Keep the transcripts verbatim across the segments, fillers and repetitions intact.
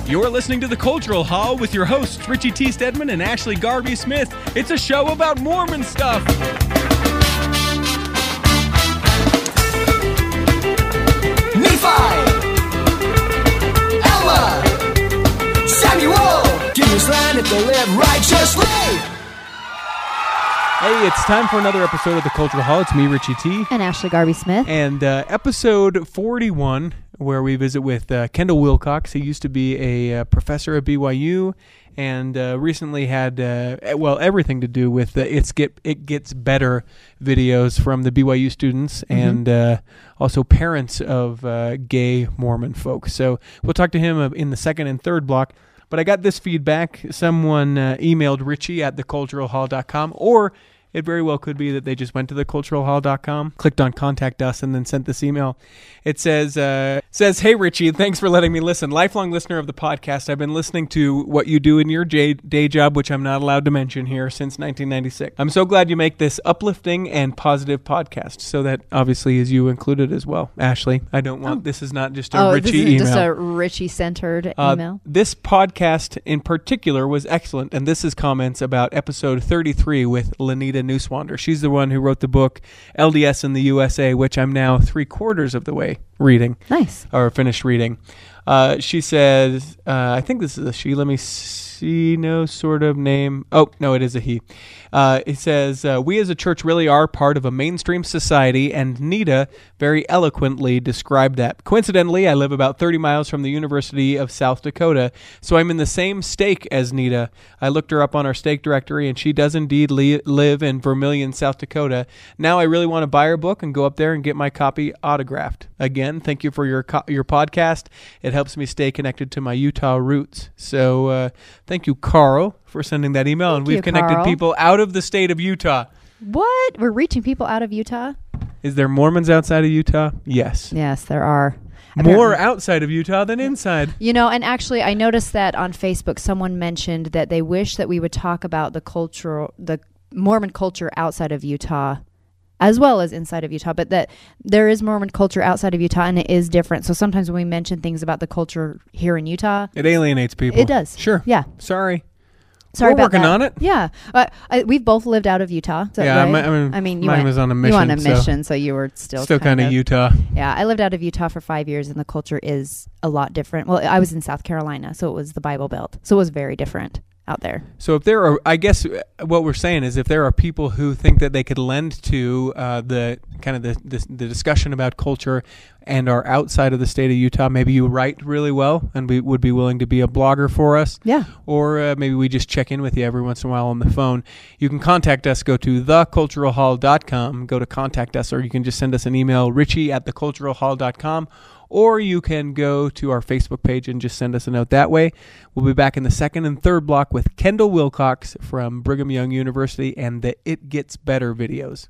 You're listening to The Cultural Hall with your hosts, Richie T. Stedman and Ashley Garvey Smith. It's a show about Mormon stuff. Nephi, Alma, Samuel, give us land if they live righteously. Hey, it's time for another episode of The Cultural Hall. It's me, Richie T. And Ashley Garvey Smith. And uh, episode forty-one, where we visit with uh, Kendall Wilcox. He used to be a uh, professor at B Y U and uh, recently had, uh, well, everything to do with the It's Get It Gets Better videos from the B Y U students mm-hmm. and uh, also parents of uh, gay Mormon folks. So we'll talk to him in the second and third block. But I got this feedback. Someone uh, emailed Richie at the cultural hall dot com, or it very well could be that they just went to the cultural hall dot com, clicked on Contact Us, and then sent this email. It says, uh, says, "Hey, Richie, thanks for letting me listen. Lifelong listener of the podcast. I've been listening to what you do in your j- day job, which I'm not allowed to mention here, since nineteen ninety-six. I'm so glad you make this uplifting and positive podcast." So that obviously is you included as well. Ashley, I don't want, oh. this is not just a oh, Richie this is email. just a Richie-centered uh, email. This podcast in particular was excellent, and this is comments about episode thirty-three with Lenita Newswander. She's the one who wrote the book L D S in the U S A, which I'm now three quarters of the way reading. Nice. Or finished reading. Uh, she says, uh, I think this is a she. Let me see. No sort of name. Oh, no, it is a he. Uh, it says, uh, we as a church really are part of a mainstream society, and Nita very eloquently described that. Coincidentally, I live about thirty miles from the University of South Dakota, so I'm in the same stake as Nita. I looked her up on our stake directory, and she does indeed li- live in Vermilion, South Dakota. Now I really want to buy her book and go up there and get my copy autographed. Again, thank you for your co- your podcast. It helps me stay connected to my Utah roots. So uh, thank you, Carl, for sending that email. Thank and we've you, connected Carl. people out of the state of Utah. What? We're reaching people out of Utah? Is there Mormons outside of Utah? Yes. Yes, there are. More Apparently. outside of Utah than inside. You know, and actually I noticed that on Facebook someone mentioned that they wish that we would talk about the cultural, the Mormon culture outside of Utah as well as inside of Utah, but that there is Mormon culture outside of Utah and it is different. So sometimes when we mention things about the culture here in Utah, it alienates people. It does. Sure. Yeah. Sorry. Sorry We're about working that. on it. Yeah. Uh, I, we've both lived out of Utah. So, yeah, right? I mean, I mean you mine went, was on a mission. You were on a so mission, so you were still Still kind of Utah. Yeah, I lived out of Utah for five years, and the culture is a lot different. Well, I was in South Carolina, so it was the Bible Belt. So it was very different out there. So if there are, I guess what we're saying is if there are people who think that they could lend to uh, the kind of the, the the discussion about culture and are outside of the state of Utah, maybe you write really well and we would be willing to be a blogger for us. Yeah. Or uh, maybe we just check in with you every once in a while on the phone. You can contact us. Go to the cultural hall dot com. Go to contact us, or you can just send us an email, richie at the cultural hall dot com. Or you can go to our Facebook page and just send us a note that way. We'll be back in the second and third block with Kendall Wilcox from Brigham Young University and the It Gets Better videos.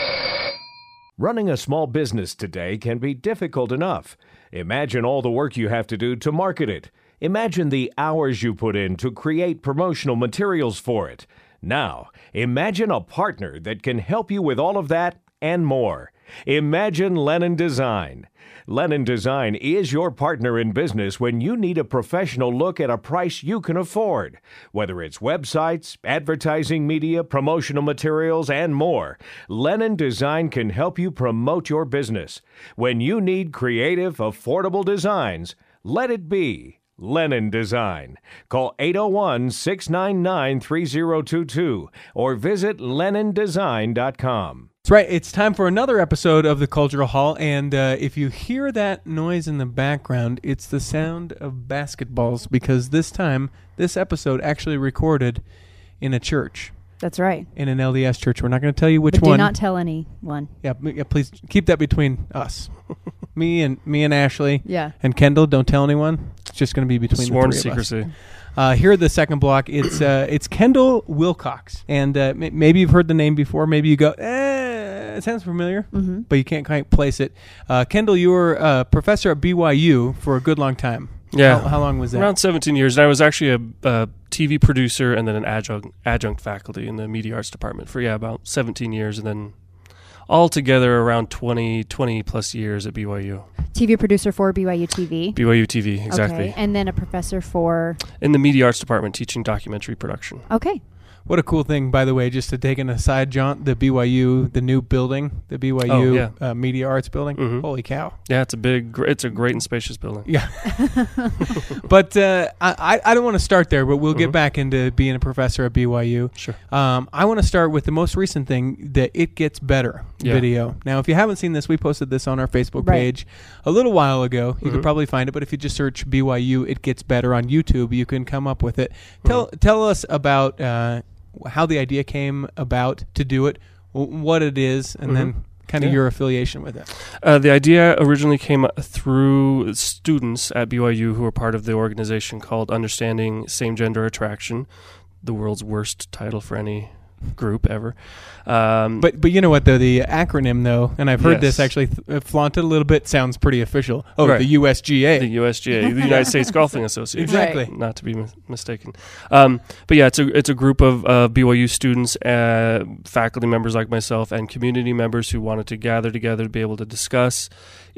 Running a small business today can be difficult enough. Imagine all the work you have to do to market it. Imagine the hours you put in to create promotional materials for it. Now, imagine a partner that can help you with all of that and more. Imagine Lennon Design. Lennon Design is your partner in business when you need a professional look at a price you can afford. Whether it's websites, advertising media, promotional materials, and more, Lennon Design can help you promote your business. When you need creative, affordable designs, let it be Lennon Design. Call eight oh one, six nine nine, three oh two two or visit lennon design dot com. That's right. It's time for another episode of the Cultural Hall, and uh, if you hear that noise in the background, it's the sound of basketballs, because this time, this episode actually recorded in a church. That's right. In an L D S church. We're not going to tell you which but one. do not tell anyone. Yeah, yeah, please keep that between us. me and me and Ashley. Yeah. And Kendall, don't tell anyone. It's just going to be between Sworn the three secrecy. of us. Uh, here at the second block, it's uh, it's Kendall Wilcox, and uh, m- maybe you've heard the name before. Maybe you go, eh, it sounds familiar, mm-hmm. but you can't quite place it. Uh, Kendall, you were a professor at B Y U for a good long time. Yeah. How, how long was that? Around seventeen years. And I was actually a, a T V producer and then an adjunct adjunct faculty in the media arts department for, yeah, about seventeen years. And then altogether around twenty, twenty plus years at B Y U. T V producer for B Y U T V. B Y U T V, exactly. Okay. And then a professor for... In the Media Arts Department, teaching documentary production. Okay. What a cool thing, by the way, just to take an aside, John, the B Y U, the new building, the B Y U Oh, yeah. uh, Media Arts building. Mhm. Holy cow. Yeah, it's a big, gr- it's a great and spacious building. Yeah. But uh, I, I don't want to start there, but we'll get Mhm. back into being a professor at B Y U. Sure. Um, I want to start with the most recent thing, the It Gets Better Yeah. video. Now, if you haven't seen this, we posted this on our Facebook Right. page a little while ago. You could Mhm. probably find it, but if you just search B Y U It Gets Better on YouTube, you can come up with it. Tell tell us about uh, how the idea came about to do it, w- what it is, and Mhm. then kind of Yeah. your affiliation with it. Uh, the idea originally came through students at B Y U who were part of the organization called Understanding Same-Gender Attraction, the world's worst title for any group ever. Um, But but you know what though, the acronym though, and I've heard this Yes. actually th- uh, flaunted a little bit. Sounds pretty official. Oh, Right. the U S G A. the U S G A, the United States Golfing Association. Exactly. Right. Not to be mis- mistaken. Um, but yeah, it's a it's a group of uh, B Y U students, uh, faculty members like myself, and community members who wanted to gather together to be able to discuss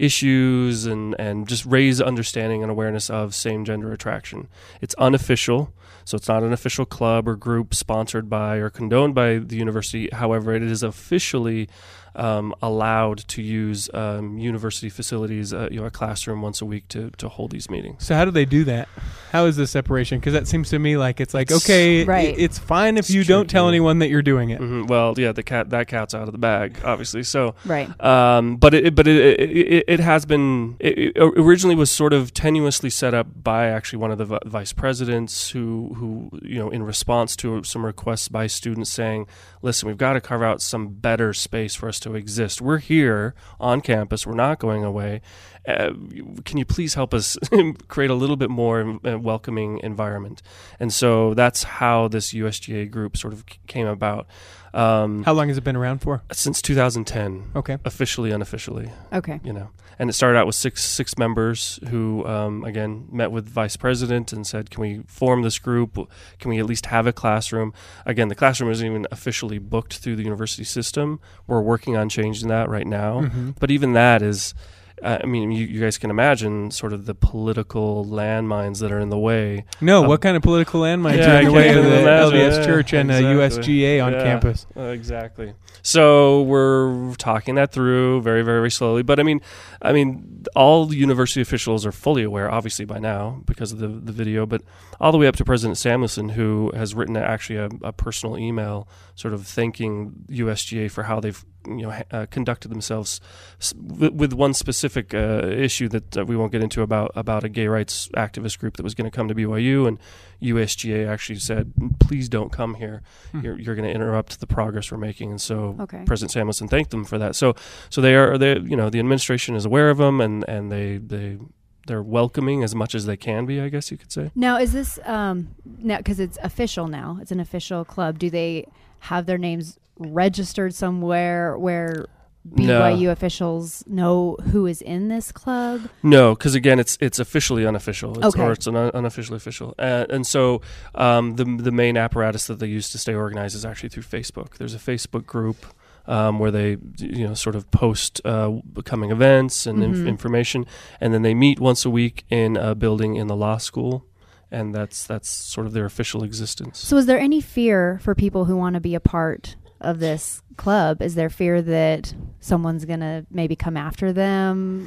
issues and, and just raise understanding and awareness of same-gender attraction. It's unofficial, so it's not an official club or group sponsored by or condoned by the university. However, it is officially um, allowed to use um, university facilities, uh, you know, a classroom once a week to, to hold these meetings. So how do they do that? How is the separation? Because that seems to me like it's like It's- okay, Right. i- it's fine if It's you don't tell tricky. anyone that you're doing it. hmm Well, yeah, the cat that cat's out of the bag, obviously. So, Right. um, but it but it it, it, it has been it, it originally was sort of tenuously set up by actually one of the vi- vice presidents who who you know in response to some requests by students saying, listen, we've got to carve out some better space for us to exist. We're here on campus. We're not going away. Uh, can you please help us create a little bit more uh, welcoming environment? And so that's how this U S G A group sort of c- came about. Um, How long has it been around for? since two thousand ten, Okay. officially, unofficially, Okay. you know. And it started out with six six members who, um, again, met with vice president and said, "Can we form this group? Can we at least have a classroom?" Again, the classroom isn't even officially booked through the university system. We're working on changing that right now, Mhm. but even that is. Uh, I mean, you, you guys can imagine sort of the political landmines that are in the way. No, Um, what kind of political landmines yeah, are I in the can't way of even the imagine, L D S yeah, Church and uh, exactly. U S G A on Yeah. campus? Uh, exactly. So we're talking that through very, very, very slowly. But I mean, I mean, all the university officials are fully aware, obviously by now because of the the video, but all the way up to President Samuelson, who has written actually a, a personal email, sort of thanking U S G A for how they've you know ha- uh, conducted themselves s- with, with one specific uh, issue that uh, we won't get into about about a gay rights activist group that was going to come to B Y U, and U S G A actually said, "Please don't come here. Hmm. You're you're going to interrupt the progress we're making." And so Okay. President Samuelson thanked them for that. So so they are they you know the administration is aware of them, and and they they they're welcoming as much as they can be, I guess you could say. Now, is this um now because it's official now? It's an official club. Do they have their names registered somewhere where B Y U No. officials know who is in this club? No, because again, it's it's officially unofficial, it's, Okay. or it's an un- unofficially official, uh, and so um, the the main apparatus that they use to stay organized is actually through Facebook. There's a Facebook group um, where they you know sort of post uh, coming events and inf- Mhm. information, and then they meet once a week in a building in the law school, and that's that's sort of their official existence. So, is there any fear for people who want to be a part of this club? Is there fear that someone's going to maybe come after them?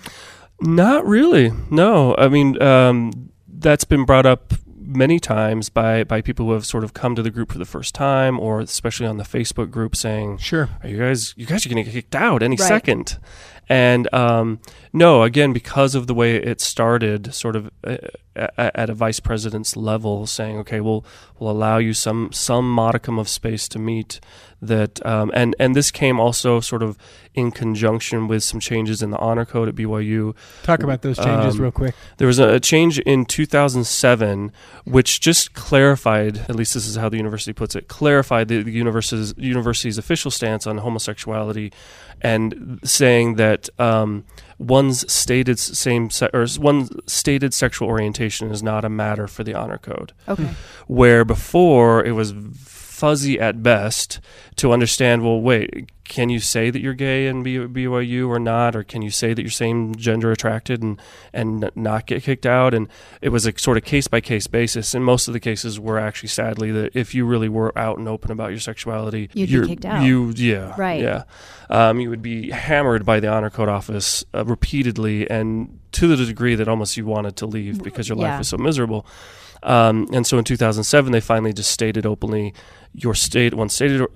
Not really. No. I mean, um, that's been brought up many times by, by people who have sort of come to the group for the first time, or especially on the Facebook group saying, Sure. are you guys, you guys are going to get kicked out any Right. second. And um, no, again, because of the way it started, sort of uh, at, at a vice president's level, saying, okay, we'll we'll allow you some some modicum of space to meet. That um, and and this came also sort of in conjunction with some changes in the honor code at B Y U. Talk about those changes Um, real quick. There was a, a change in two thousand seven, which just clarified, at least this is how the university puts it, clarified the, the university's, university's official stance on homosexuality, and saying that um, one's stated s- same se- or s- one's stated sexual orientation is not a matter for the honor code. Okay. Where before it was fuzzy at best to understand, well, wait, can you say that you're gay in B- BYU or not? Or can you say that you're same gender attracted and, and not get kicked out? And it was a sort of case by case basis. And most of the cases were actually, sadly, that if you really were out and open about your sexuality, You'd you're, be kicked out. You, yeah. Right. Yeah. Um, you would be hammered by the Honor Code office uh, repeatedly, and to the degree that almost you wanted to leave because your life Yeah. was so miserable. Um, and so in two thousand seven, they finally just stated openly, your state, one stated uh,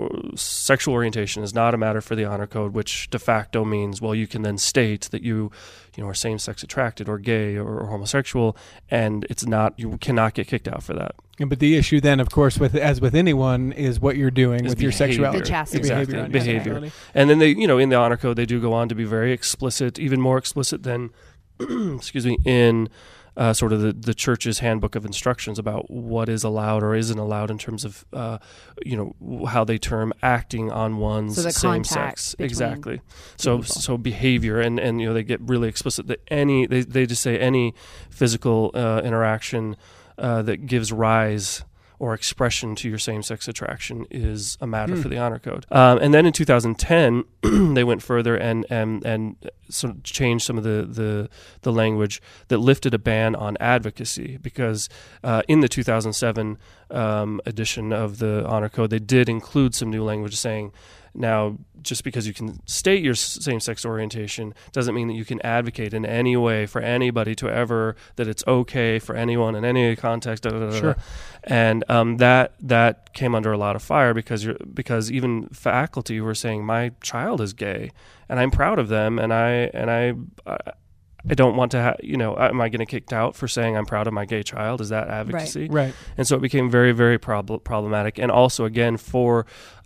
sexual orientation is not a matter for the Honor Code, which de facto means, well, you can then state that you, you know, are same-sex attracted or gay or, or homosexual, and it's not, you cannot get kicked out for that. Yeah, but the issue then, of course, with as with anyone, is what you're doing Is with your behavior. sexuality. The chastity. Exactly, Behavior. on behavior. sexuality. And then they, you know, in the Honor Code, they do go on to be very explicit, even more explicit than, excuse me, in uh, sort of the, the church's handbook of instructions about what is allowed or isn't allowed in terms of, uh, you know, how they term acting on one's So the same contact sex. between Exactly. So people. so behavior, and, and you know, they get really explicit that any, they, they just say any physical uh, interaction uh, that gives rise or expression to your same-sex attraction is a matter Hmm. for the Honor Code. Um, and then in two thousand ten, they went further and and and sort of changed some of the, the the language that lifted a ban on advocacy, because uh, in the two thousand seven um, edition of the Honor Code, they did include some new language saying, now, just because you can state your same-sex orientation doesn't mean that you can advocate in any way for anybody to ever, that it's okay for anyone in any context. Da, da, da, da. Sure. And um, that that came under a lot of fire because you're, because even faculty were saying, my child is gay and I'm proud of them, and I and I. I I don't want to have, you know, am I getting kicked out for saying I'm proud of my gay child? Is that advocacy? Right. And so it became very, very prob- problematic. And also, again, for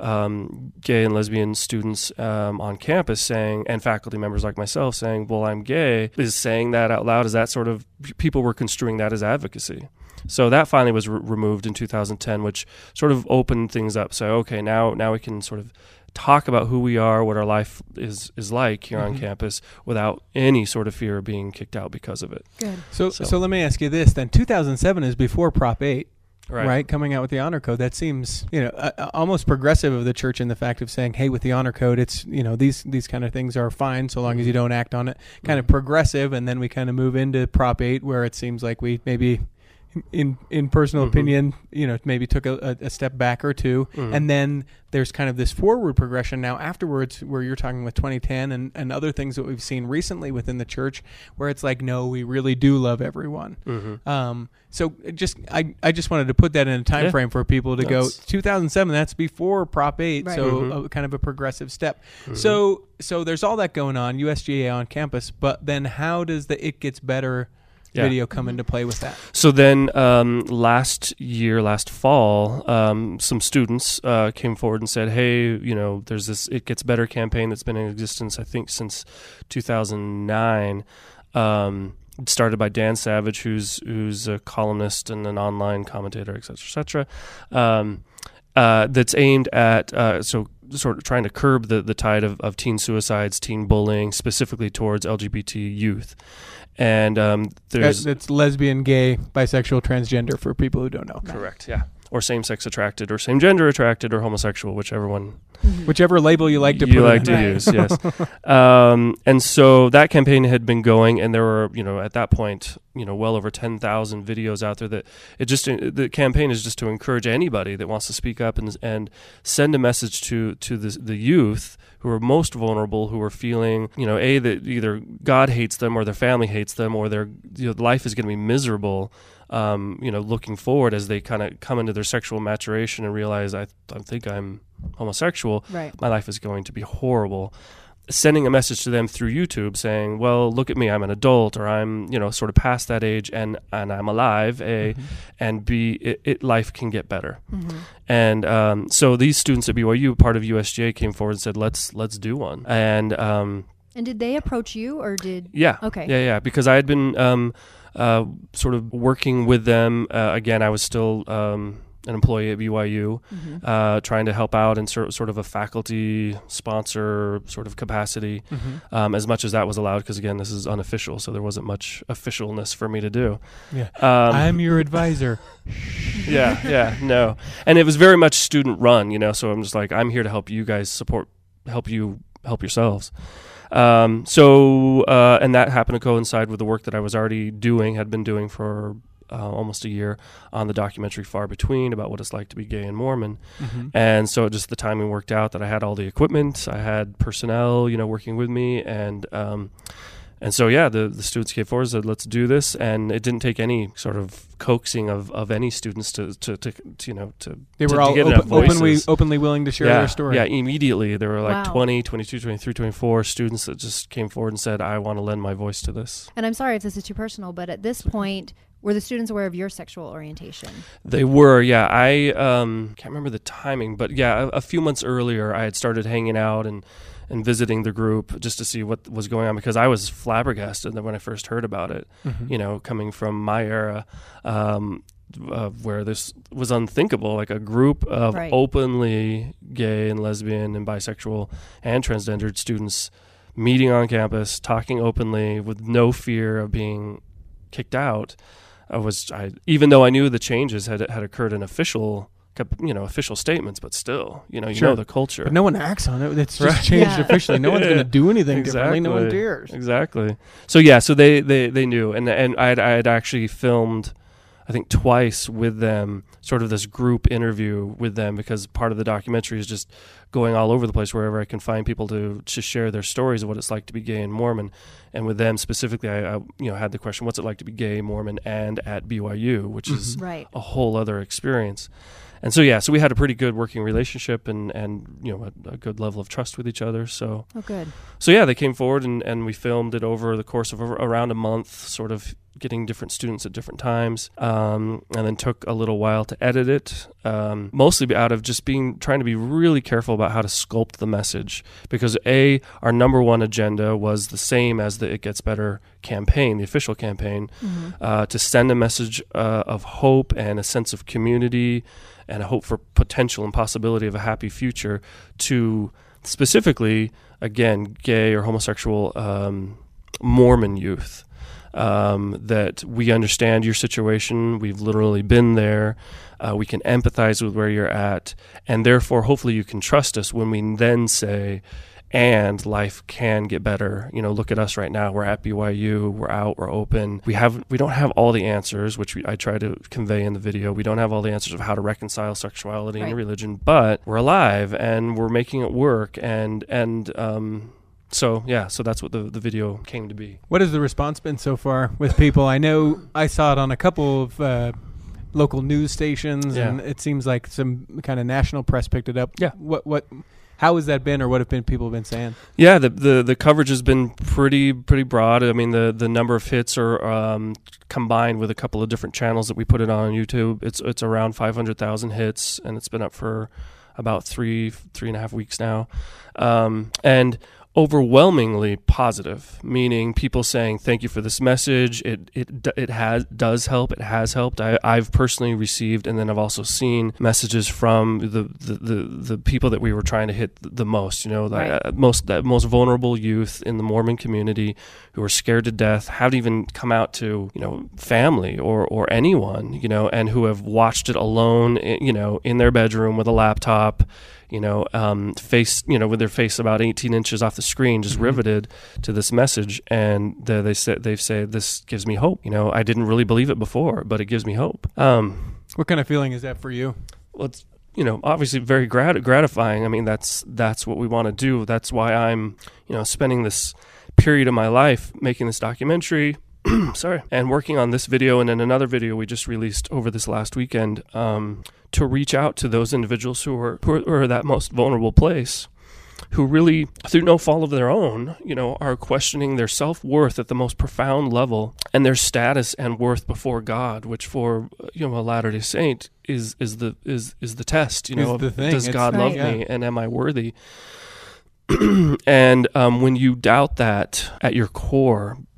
um, gay and lesbian students um, on campus saying, and faculty members like myself saying, well, I'm gay, is saying that out loud, is that sort of, people were construing that as advocacy. So that finally was re- removed in two thousand ten, which sort of opened things up. So, okay, now now we can sort of talk about who we are, what our life is is like here Mhm. on campus without any sort of fear of being kicked out because of it. Good. So, So- so let me ask you this then. two thousand seven is before Prop eight, right? Right. Coming out with the Honor Code. That seems, you know, uh, uh, almost progressive of the church in the fact of saying, hey, with the Honor Code, it's, you know, these these kind of things are fine so long as you don't act on it. Kind of progressive, and then we kind of move into Prop eight where it seems like we maybe, in in personal Mhm. opinion, you know, maybe took a, a, a step back or two. Mhm. And then there's kind of this forward progression now afterwards where you're talking with twenty ten and, and other things that we've seen recently within the church where it's like, no, we really do love everyone. Mhm. Um, so it just I, I just wanted to put that in a time Yeah. frame for people to That's- go two thousand seven. That's before Prop eight, Right. so Mhm. a, kind of a progressive step. Mhm. So so there's all that going on, U S G A on campus. But then how does the It Gets Better Yeah. video come into play with that? So then um, last year, last fall, um, some students uh, came forward and said, hey, you know, there's this It Gets Better campaign that's been in existence, I think, since two thousand nine. Um, it started by Dan Savage, who's who's a columnist and an online commentator, et cetera, et cetera. Um, uh, that's aimed at, uh, so sort of trying to curb the, the tide of, of teen suicides, teen bullying, specifically towards L G B T youth. And um, there's... That- That's lesbian, gay, bisexual, transgender for people who don't know. Correct, yeah. Or same-sex attracted, or same-gender attracted, or homosexual, whichever one Whichever label you like to you put like it to in. use. Yes. Um, and so that campaign had been going, and there were, you know, at that point, you know, well over ten thousand videos out there. That it just the campaign is just to encourage anybody that wants to speak up and and send a message to to the the youth who are most vulnerable, who are feeling, you know, a that either God hates them or their family hates them, or their you know, life is going to be miserable. Um, you know, looking forward as they kind of come into their sexual maturation and realize, I, I think I'm homosexual. Right. My life is going to be horrible. Sending a message to them through YouTube saying, well, look at me, I'm an adult, or I'm, you know, sort of past that age, and, and I'm alive, A, Mhm. and B, it, it life can get better. Mm-hmm. And um, so these students at B Y U, part of U S G A, came forward and said, let's let's do one. And um, And did they approach you, or did? yeah, Okay. yeah, yeah, because I had been um, uh, sort of working with them. Uh, again, I was still um, an employee at B Y U, Mm-hmm. uh, trying to help out in sort sort of a faculty sponsor sort of capacity, Mm-hmm. um, as much as that was allowed. Because again, this is unofficial, so there wasn't much officialness for me to do. Yeah. Um, I'm your advisor. yeah, yeah, no, and it was very much student run, you know. So I'm just like, I'm here to help you guys support, help you help yourselves. Um, so, uh, and that happened to coincide with the work that I was already doing, had been doing for uh, almost a year on the documentary Far Between, about what it's like to be gay and Mormon. Mm-hmm. And so just the timing worked out that I had all the equipment, I had personnel, you know, working with me. And, um, and so, yeah, the, the students came forward and said, let's do this. And it didn't take any sort of coaxing of, of any students to, to, to, to you know, to, They to, were to all get open, enough voices. openly, openly willing to share yeah, their story. Yeah, immediately. There were like Wow. twenty, twenty-two, twenty-three, twenty-four students that just came forward and said, I want to lend my voice to this. And I'm sorry if this is too personal, but at this point, were the students aware of your sexual orientation? They were, yeah. I um, can't remember the timing, but yeah, a, a few months earlier, I had started hanging out and, and visiting the group just to see what was going on, because I was flabbergasted when I first heard about it, Mhm. you know, coming from my era, um, uh, where this was unthinkable, like a group of Right. openly gay and lesbian and bisexual and transgendered students meeting on campus, talking openly with no fear of being kicked out. I was, I even though I knew the changes had had occurred in official, you know, official statements, but still, you know, you Sure. know the culture. But no one acts on it. It's just Right. changed Yeah. officially. No one's going to do anything differently. No one Exactly. dares. Exactly. So yeah, so they they, they knew, and and I had, I had actually filmed, I think twice with them, sort of this group interview with them, because part of the documentary is just going all over the place wherever I can find people to to share their stories of what it's like to be gay and Mormon. And with them specifically, I, I you know had the question, what's it like to be gay, Mormon, and at B Y U, which is Right. a whole other experience. And so yeah, so we had a pretty good working relationship and and you know a, a good level of trust with each other. So Oh, good. so yeah, they came forward and, and we filmed it over the course of a, around a month, sort of getting different students at different times, um, and then took a little while to edit it, um, mostly out of just being trying to be really careful about how to sculpt the message, because A, our number one agenda was the same as the It Gets Better campaign, the official campaign, Mm-hmm. uh, to send a message uh, of hope and a sense of community and a hope for potential and possibility of a happy future to specifically, again, gay or homosexual um, Mormon youth. Um, that we understand your situation, we've literally been there, uh, we can empathize with where you're at, and therefore hopefully you can trust us when we then say, and life can get better. You know, look at us right now. We're at B Y U. We're out. We're open. We have. We don't have all the answers, which we, I try to convey in the video. We don't have all the answers of how to reconcile sexuality Right. and religion, but we're alive and we're making it work. And and um, so yeah, so that's what the the video came to be. What has the response been so far with people? I know I saw it on a couple of uh, local news stations, Yeah. and it seems like some kind of national press picked it up. Yeah. What what? How has that been, or what have been people been saying? Yeah, the, the the coverage has been pretty pretty broad. I mean, the, the number of hits are um, combined with a couple of different channels that we put it on YouTube. It's it's around five hundred thousand hits, and it's been up for about three three and a half weeks now, um, and overwhelmingly positive, meaning people saying thank you for this message. It it it has does help. It has helped. I, I've personally received, and then I've also seen messages from the the, the, the people that we were trying to hit the most. You know, the Right. uh, most that most vulnerable youth in the Mormon community who are scared to death, haven't even come out to you know family or or anyone, you know, and who have watched it alone, you know, in their bedroom with a laptop. You know, um, face, you know, with their face about eighteen inches off the screen, just Mhm. riveted to this message. And they, they said, they've said, this gives me hope. You know, I didn't really believe it before, but it gives me hope. Um, What kind of feeling is that for you? well, it's, you know, obviously very grat- gratifying. I mean, that's, that's what we want to do. That's why I'm, you know, spending this period of my life making this documentary, sorry, and working on this video and then another video we just released over this last weekend, um, to reach out to those individuals who are, who are, who are that most vulnerable place, who really, through no fault of their own, you know, are questioning their self-worth at the most profound level and their status and worth before God, which for, you know, a Latter-day Saint is, is the, is, is the test, you Is know, the thing. does It's- God love Right. me and am I worthy? And um, when you doubt that at your core,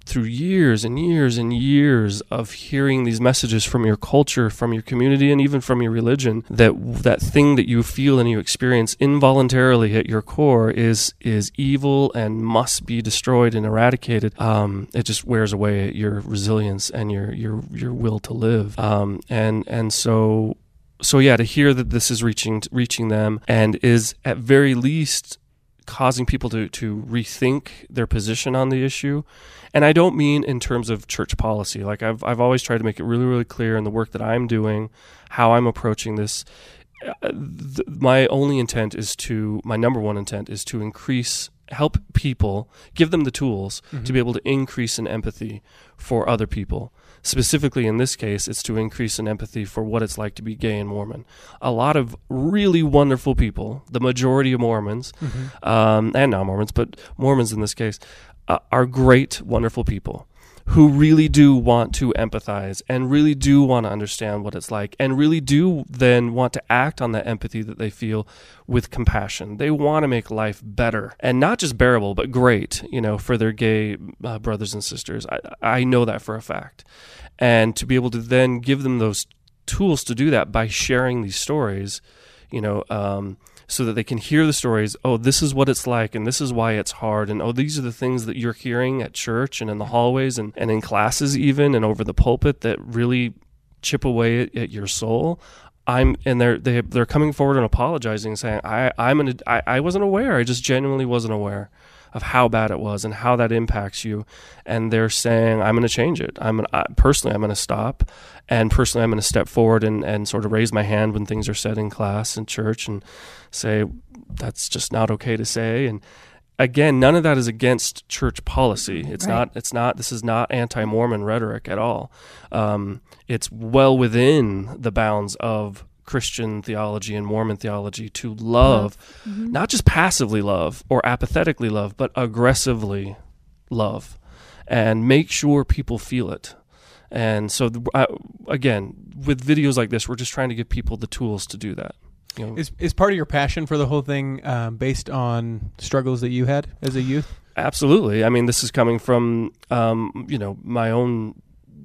through years and years and years of hearing these messages from your culture, from your community, and even from your religion, that that thing that you feel and you experience involuntarily at your core is is evil and must be destroyed and eradicated. Um, it just wears away at your resilience and your your your will to live. Um, and and so so yeah, to hear that this is reaching reaching them and is at very least causing people to, to rethink their position on the issue. And I don't mean in terms of church policy. Like I've I've always tried to make it really, really clear in the work that I'm doing, how I'm approaching this. Uh, th- my only intent is to, my number one intent is to increase, help people, give them the tools mm-hmm. to be able to increase in empathy for other people. Specifically in this case, it's to increase in empathy for what it's like to be gay and Mormon. A lot of really wonderful people, the majority of Mormons, mm-hmm. um, and non-Mormons, but Mormons in this case, uh, are great, wonderful people who really do want to empathize and really do want to understand what it's like and really do then want to act on that empathy that they feel with compassion. They want to make life better and not just bearable, but great, you know, for their gay uh, brothers and sisters. I, I know that for a fact. And to be able to then give them those tools to do that by sharing these stories, you know, um, so that they can hear the stories. Oh, this is what it's like, and this is why it's hard, and oh, these are the things that you're hearing at church and in the hallways and, and in classes even and over the pulpit that really chip away at, at your soul. I'm and they're they they're coming forward and apologizing, saying I I'm an I, I wasn't aware. I just genuinely wasn't aware of how bad it was and how that impacts you. And they're saying, I'm going to change it. I'm gonna, I, personally, I'm going to stop. And personally, I'm going to step forward and, and sort of raise my hand when things are said in class and church and say, that's just not okay to say. And again, none of that is against church policy. It's right. not, it's not, this is not anti-Mormon rhetoric at all. Um, it's well within the bounds of Christian theology and Mormon theology to love, mm-hmm. not just passively love or apathetically love, but aggressively love and make sure people feel it. And so, uh, again, with videos like this, we're just trying to give people the tools to do that. You know? Is is part of your passion for the whole thing um, based on struggles that you had as a youth? Absolutely. I mean, this is coming from, um, you know, my own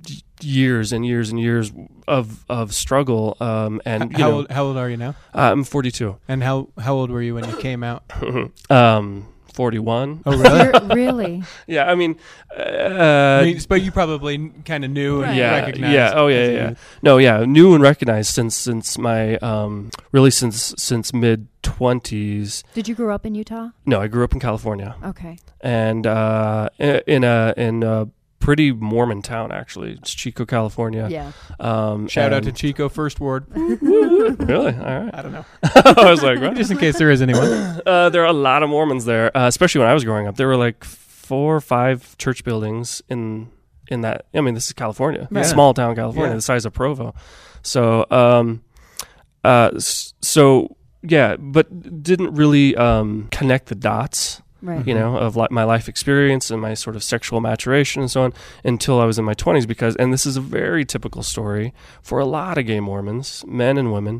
years and years and years of of struggle. Um, and you how know, old, how old are you now? Uh, I'm forty-two. And how how old were you when you came out? um, forty-one. Oh, really? Really? Yeah. I mean, uh, I mean, but you probably kind of knew and yeah, recognized. Yeah. Oh, yeah, yeah. No, yeah. Knew and recognized since since my um, really since since mid twenties. Did you grow up in Utah? No, I grew up in California. Okay. And uh, in a in a pretty Mormon town, actually. It's Chico, California. Yeah. Um, Shout out to Chico, First Ward. Really? All right. I don't know. I was like, what? Just in case there is anyone. Uh, there are a lot of Mormons there, uh, especially when I was growing up. There were like four or five church buildings in in that. I mean, this is California, Yeah. small town California, Yeah. the size of Provo. So, um, uh, s- so yeah, but didn't really um, connect the dots. Right. You know, of li- my life experience and my sort of sexual maturation and so on until I was in my twenties because, and this is a very typical story for a lot of gay Mormons, men and women,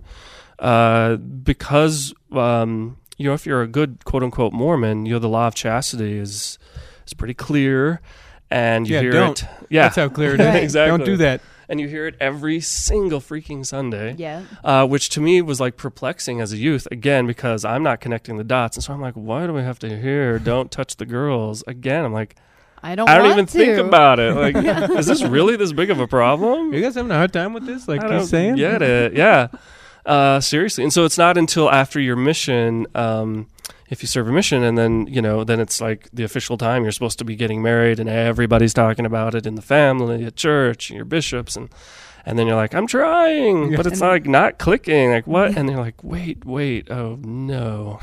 uh, because, um, you know, if you're a good quote unquote Mormon, you know, the law of chastity is, is pretty clear and you Yeah, hear don't. it. Yeah. That's how clear it is. Right. Exactly. Don't do that. And you hear it every single freaking Sunday. Yeah. Uh, which to me was like perplexing as a youth, again, because I'm not connecting the dots. And so I'm like, why do we have to hear, don't touch the girls? Again, I'm like, I don't I don't want even to. think about it. Like, is this really this big of a problem? You guys having a hard time with this? Like I you're don't saying? get it. Yeah. Uh, seriously. And so it's not until after your mission, um, if you serve a mission and then, you know, then it's like the official time you're supposed to be getting married and everybody's talking about it in the family, at church, and your bishops. And, and then you're like, I'm trying, Yeah. but it's like not clicking. Like what? And they're like, wait, wait. Oh no.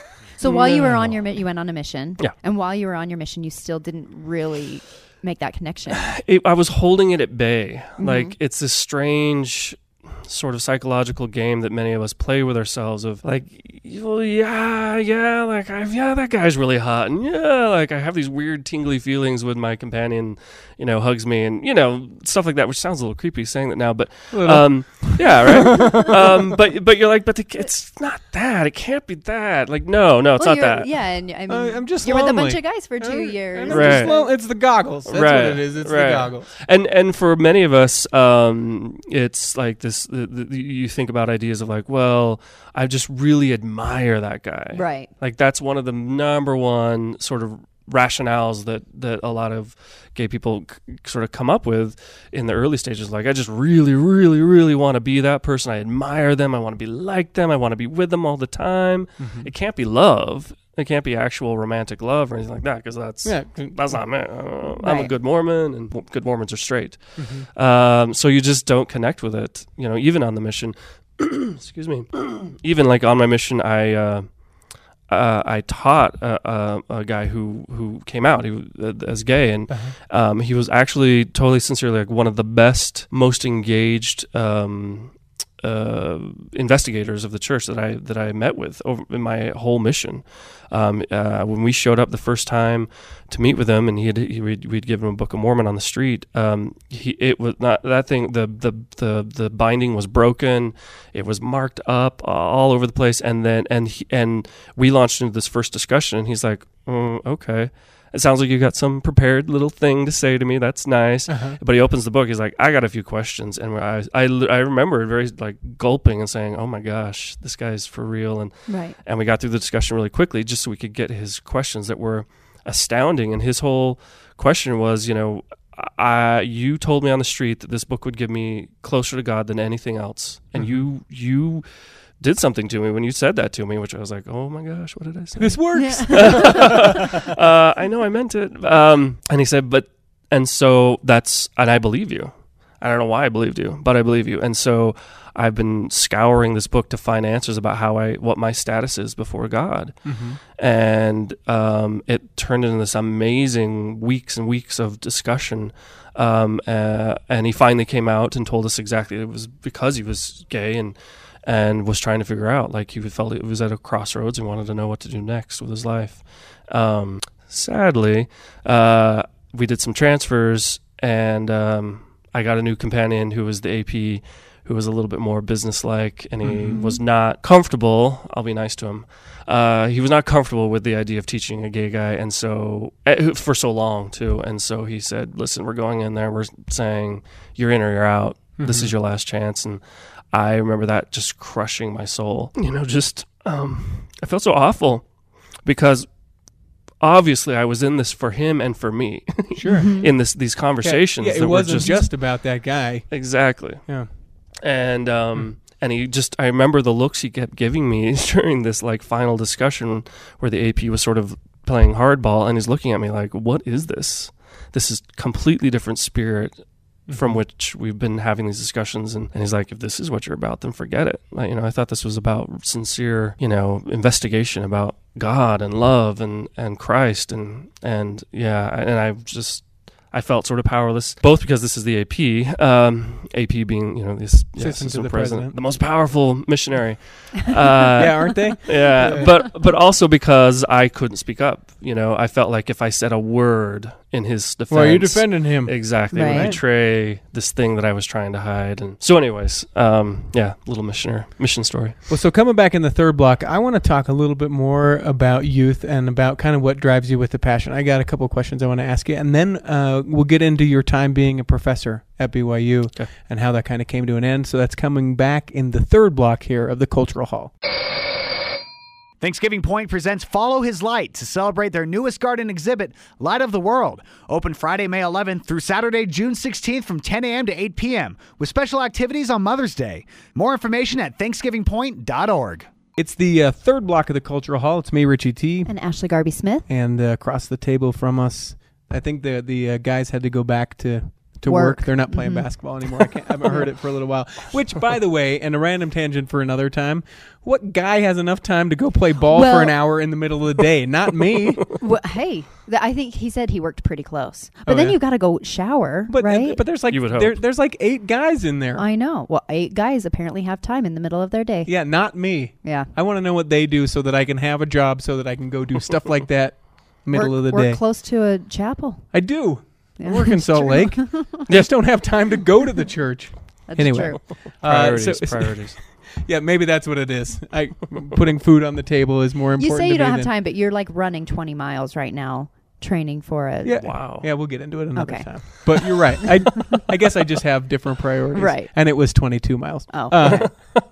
So while you were on No. your mi- you went on a mission. Yeah. And while you were on your mission, you still didn't really make that connection. It, I was holding it at bay. Mhm. Like it's this strange, sort of psychological game that many of us play with ourselves of like, well, yeah, yeah, like, I, yeah, that guy's really hot. And yeah, like, I have these weird tingly feelings when my companion, you know, hugs me and, you know, stuff like that, which sounds a little creepy saying that now, but, um, yeah, right? um, but, but you're like, but the, it's not that. It can't be that. Like, no, no, it's Well, not you're- that. Yeah, and I mean, Uh, I'm just you're with a bunch lonely. of guys for two Uh, years. and I'm Right. just lo- it's the goggles. That's Right. what it is. It's Right. the goggles. And and for many of us, um, it's like this. The, the, you think about ideas of like, well, I just really admire that guy. Right. Like that's one of the number one sort of rationales that that a lot of gay people c- sort of come up with in the early stages. Like, I just really, really, really want to be that person. I admire them. I want to be like them. I want to be with them all the time. Mm-hmm. It can't be love. It can't be actual romantic love or anything like that because that's Yeah. that's not me. Uh, I'm a Right. good Mormon, and w- good Mormons are straight. Mm-hmm. Um, so you just don't connect with it. You know, even on the mission. Excuse me. Even like on my mission, I. Uh, Uh, I taught a, a, a guy who, who came out he was, uh, as gay, and Uh-huh. um, he was actually totally sincerely like one of the best, most engaged um, uh, investigators of the church that I that I met with over in my whole mission. Um, uh, when we showed up the first time to meet with him, and he had he, we'd, we'd given him a Book of Mormon on the street. Um, he it was not that thing. The, the the the binding was broken. It was marked up all over the place, and then and he, and we launched into this first discussion, and he's like, mm, "Okay, it sounds like you got some prepared little thing to say to me. That's nice." Uh-huh. But he opens the book. He's like, "I got a few questions," and I I, I remember very like gulping and saying, "Oh my gosh, this guy's for real." And Right. and we got through the discussion really quickly just so we could get his questions that were astounding. And his whole question was, you know, I, you told me on the street that this book would give me closer to God than anything else. And Mm-hmm. you, you did something to me when you said that to me, which I was like, oh my gosh, what did I say? This works. uh, I know I meant it. Um, and he said, but, and so that's, and I believe you. I don't know why I believed you, but I believe you. And so I've been scouring this book to find answers about how I, what my status is before God. Mm-hmm. And um, it turned into this amazing weeks and weeks of discussion. Um, uh, and he finally came out and told us exactly it was because he was gay and and was trying to figure out, like, he felt it was at a crossroads and wanted to know what to do next with his life. Um, sadly, uh, we did some transfers, and um, I got a new companion who was the A P, who was a little bit more businesslike, and he Mhm. was not comfortable. I'll be nice to him. Uh, he was not comfortable with the idea of teaching a gay guy, and so uh, for so long too. And so he said, "Listen, we're going in there. We're saying you're in or you're out. This Mhm. is your last chance." And I remember that just crushing my soul. You know, just um, I felt so awful because obviously I was in this for him and for me. Sure. in this these conversations. Yeah, it that were wasn't just, just about that guy. exactly. Yeah. And um, and he just, I remember the looks he kept giving me during this like final discussion where the A P was sort of playing hardball, and he's looking at me like, "What is this? This is completely different spirit from which we've been having these discussions." And, and he's like, "If this is what you're about, then forget it." Like, you know, I thought this was about sincere, you know, investigation about God and love and, and Christ and and yeah, and I just. I felt sort of powerless, both because this is the A P, um, A P being, you know, this yeah, Assistant to assistant the president, president. the most powerful missionary. Uh, Yeah, aren't they? yeah, Yeah. but but also because I couldn't speak up. You know, I felt like if I said a word in his defense, Well, you're defending him. exactly, it Right. would betray this thing that I was trying to hide. And so, anyways, um, yeah, little missionary mission story. Well, so coming back in the third block, I want to talk a little bit more about youth and about kind of what drives you with the passion. I got a couple of questions I want to ask you, and then uh, we'll get into your time being a professor at B Y U Okay. and how that kind of came to an end. So that's coming back in the third block here of the Cultural Hall. Thanksgiving Point presents Follow His Light to celebrate their newest garden exhibit, Light of the World. Open Friday, May eleventh through Saturday, June sixteenth from ten a.m. to eight p.m. with special activities on Mother's Day. More information at thanksgiving point dot org. It's the uh, third block of the Cultural Hall. It's me, Richie T, And Ashley Garby Smith. and uh, across the table from us, I think the the uh, guys had to go back to to work. Work. They're not playing Mhm. basketball anymore. I, can't, I haven't heard it for a little while. Which, by the way, and a random tangent for another time, what guy has enough time to go play ball Well- for an hour in the middle of the day? Not me. Well, hey, th- I think he said he worked pretty close. But Oh, then yeah. you got to go shower, But right? but there's like You would there, hope. there's like eight guys in there. I know. Well, eight guys apparently have time in the middle of their day. Yeah, not me. Yeah. I want to know what they do so that I can have a job so that I can go do stuff like that middle work, of the work day. close to a chapel. I do. I Yeah, work in that's Salt true. Lake. Just don't have time to go to the church. That's Anyway. true. Uh, Priorities, so- priorities. Yeah, maybe that's what it is. I putting food on the table is more You important. say to you don't me have than- time, but you're like running twenty miles right now, training for it. Yeah. Wow. Yeah, we'll get into it another Okay. time. But you're right. I I guess I just have different priorities. Right. And it was twenty-two miles. Oh. Uh,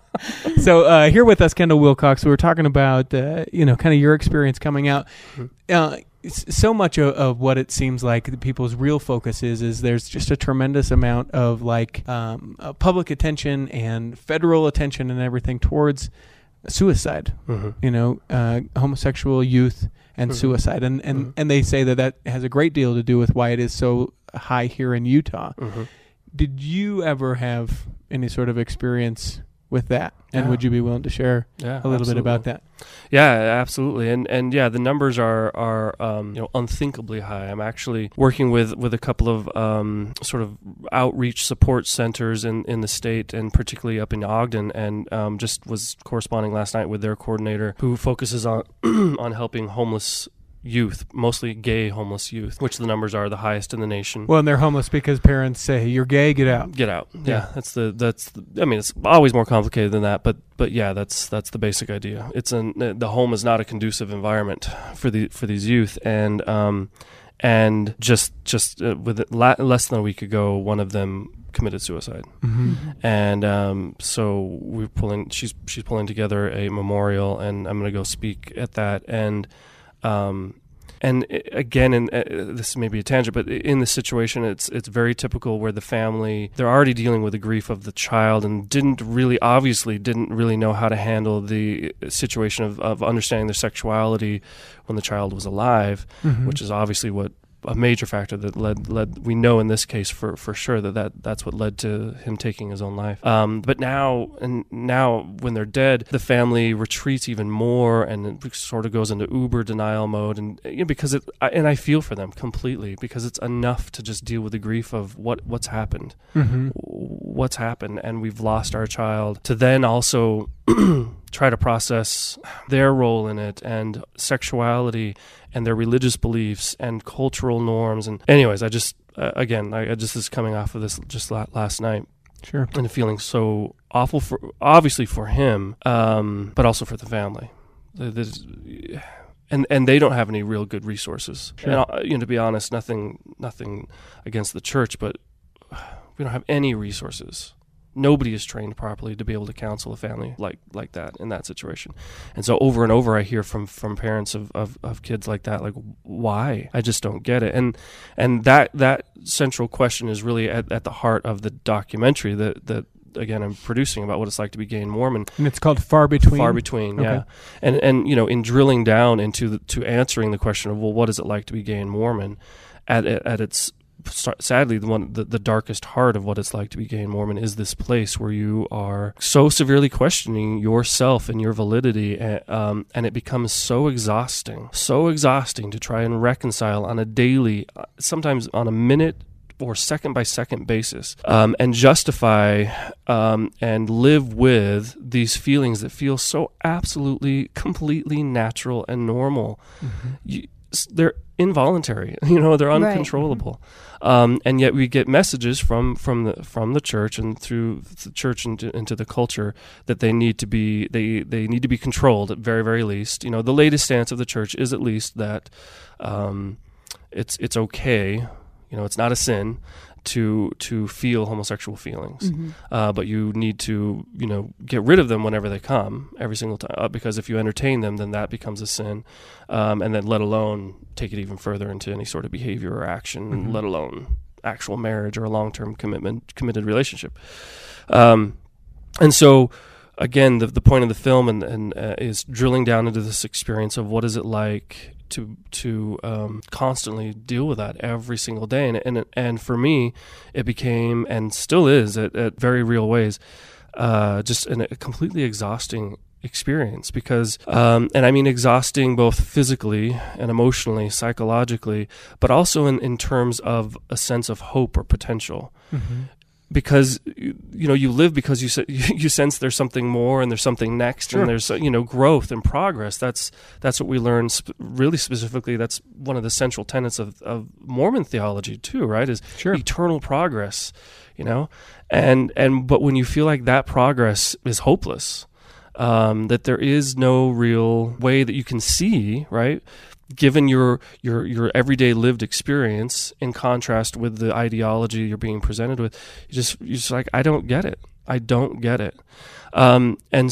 so uh, here with us, Kendall Wilcox. We were talking about uh, you know kind of your experience coming out. Uh, s- so much of, of what it seems like the people's real focus is is there's just a tremendous amount of like um, uh, public attention and federal attention and everything towards suicide. Mhm. You know, uh, homosexual youth and Mhm. suicide, and and Mhm. and they say that that has a great deal to do with why it is so high here in Utah. Mhm. Did you ever have any sort of experience with that? And Yeah. would you be willing to share Yeah, a little bit about absolutely. that? Yeah, absolutely, and and yeah, the numbers are are um, you know unthinkably high. I'm actually working with with a couple of um, sort of outreach support centers in, in the state, and particularly up in Ogden, and um, just was corresponding last night with their coordinator, who focuses on on helping homeless youth, mostly gay homeless youth, which the numbers are the highest in the nation. Well, and they're homeless because parents say, "You're gay, get out." Get out. Yeah, Yeah. that's the that's. The, I mean, it's always more complicated than that, but but yeah, that's that's the basic idea. It's an the home is not a conducive environment for the for these youth, and um, and just just uh, with it, la- less than a week ago, one of them committed suicide, Mm-hmm. and um, so we're pulling. She's she's pulling together a memorial, and I'm going to go speak at that, and. Um, And i- again, and uh, this may be a tangent, but in this situation, it's it's very typical where the family, they're already dealing with the grief of the child and didn't really, obviously, didn't really know how to handle the situation of, of understanding their sexuality when the child was alive, Mhm. which is obviously what a major factor that led led we know in this case for for sure that, that that's what led to him taking his own life. Um, but now and now when they're dead, the family retreats even more and it sort of goes into uber denial mode, and you know, because it I, and I feel for them completely, because it's enough to just deal with the grief of what what's happened. Mm-hmm. What's happened, and we've lost our child, to then also try to process their role in it and sexuality and their religious beliefs and cultural norms. And anyways, I just uh, again I, I just is coming off of this just la- last night Sure. and feeling so awful for obviously for him, um, but also for the family. There's, and and they don't have any real good resources. Sure. And uh, you know, to be honest, nothing nothing against the church, but we don't have any resources. Nobody is trained properly to be able to counsel a family like like that in that situation. And so over and over I hear from from parents of, of, of kids like that, like, why? I just don't get it. And and that that central question is really at, at the heart of the documentary that that again I'm producing about what it's like to be gay and Mormon. And it's called Far Between. Far between, Okay. yeah. And and you know, in drilling down into the, to answering the question of, well, what is it like to be gay and Mormon, at at its sadly the one the, the darkest heart of what it's like to be gay and Mormon is this place where you are so severely questioning yourself and your validity, and, um, and it becomes so exhausting, so exhausting to try and reconcile on a daily, uh, sometimes on a minute or second by second basis, um, and justify um, and live with these feelings that feel so absolutely, completely natural and normal. Mm-hmm. You, s- they're involuntary, you know, they're Right. uncontrollable, um, and yet we get messages from from the from the church and through the church into, into the culture that they need to be they they need to be controlled at very very least. You know, the latest stance of the church is at least that um, it's it's okay. You know, it's not a sin to to feel homosexual feelings, Mhm. uh, but you need to, you know, get rid of them whenever they come, every single time. Uh, because if you entertain them, then that becomes a sin, um, and then let alone take it even further into any sort of behavior or action, Mhm. let alone actual marriage or a long-term commitment, committed relationship. Um, and so. again, the the point of the film and and uh, is drilling down into this experience of what is it like to to um, constantly deal with that every single day, and and and for me, it became and still is at, at very real ways, uh, just an, a completely exhausting experience because um and I mean exhausting both physically and emotionally, psychologically, but also in in terms of a sense of hope or potential. Mm-hmm. Because you know you live because you you sense there's something more and there's something next. Sure. And there's you know growth and progress. That's that's what we learn sp- really specifically. That's one of the central tenets of, of Mormon theology too, right? Is sure. eternal progress, you know, and and but when you feel like that progress is hopeless, um, that there is no real way that you can see, right? Given your your your everyday lived experience in contrast with the ideology you're being presented with, you just you're just like, I don't get it. I don't get it. Um, and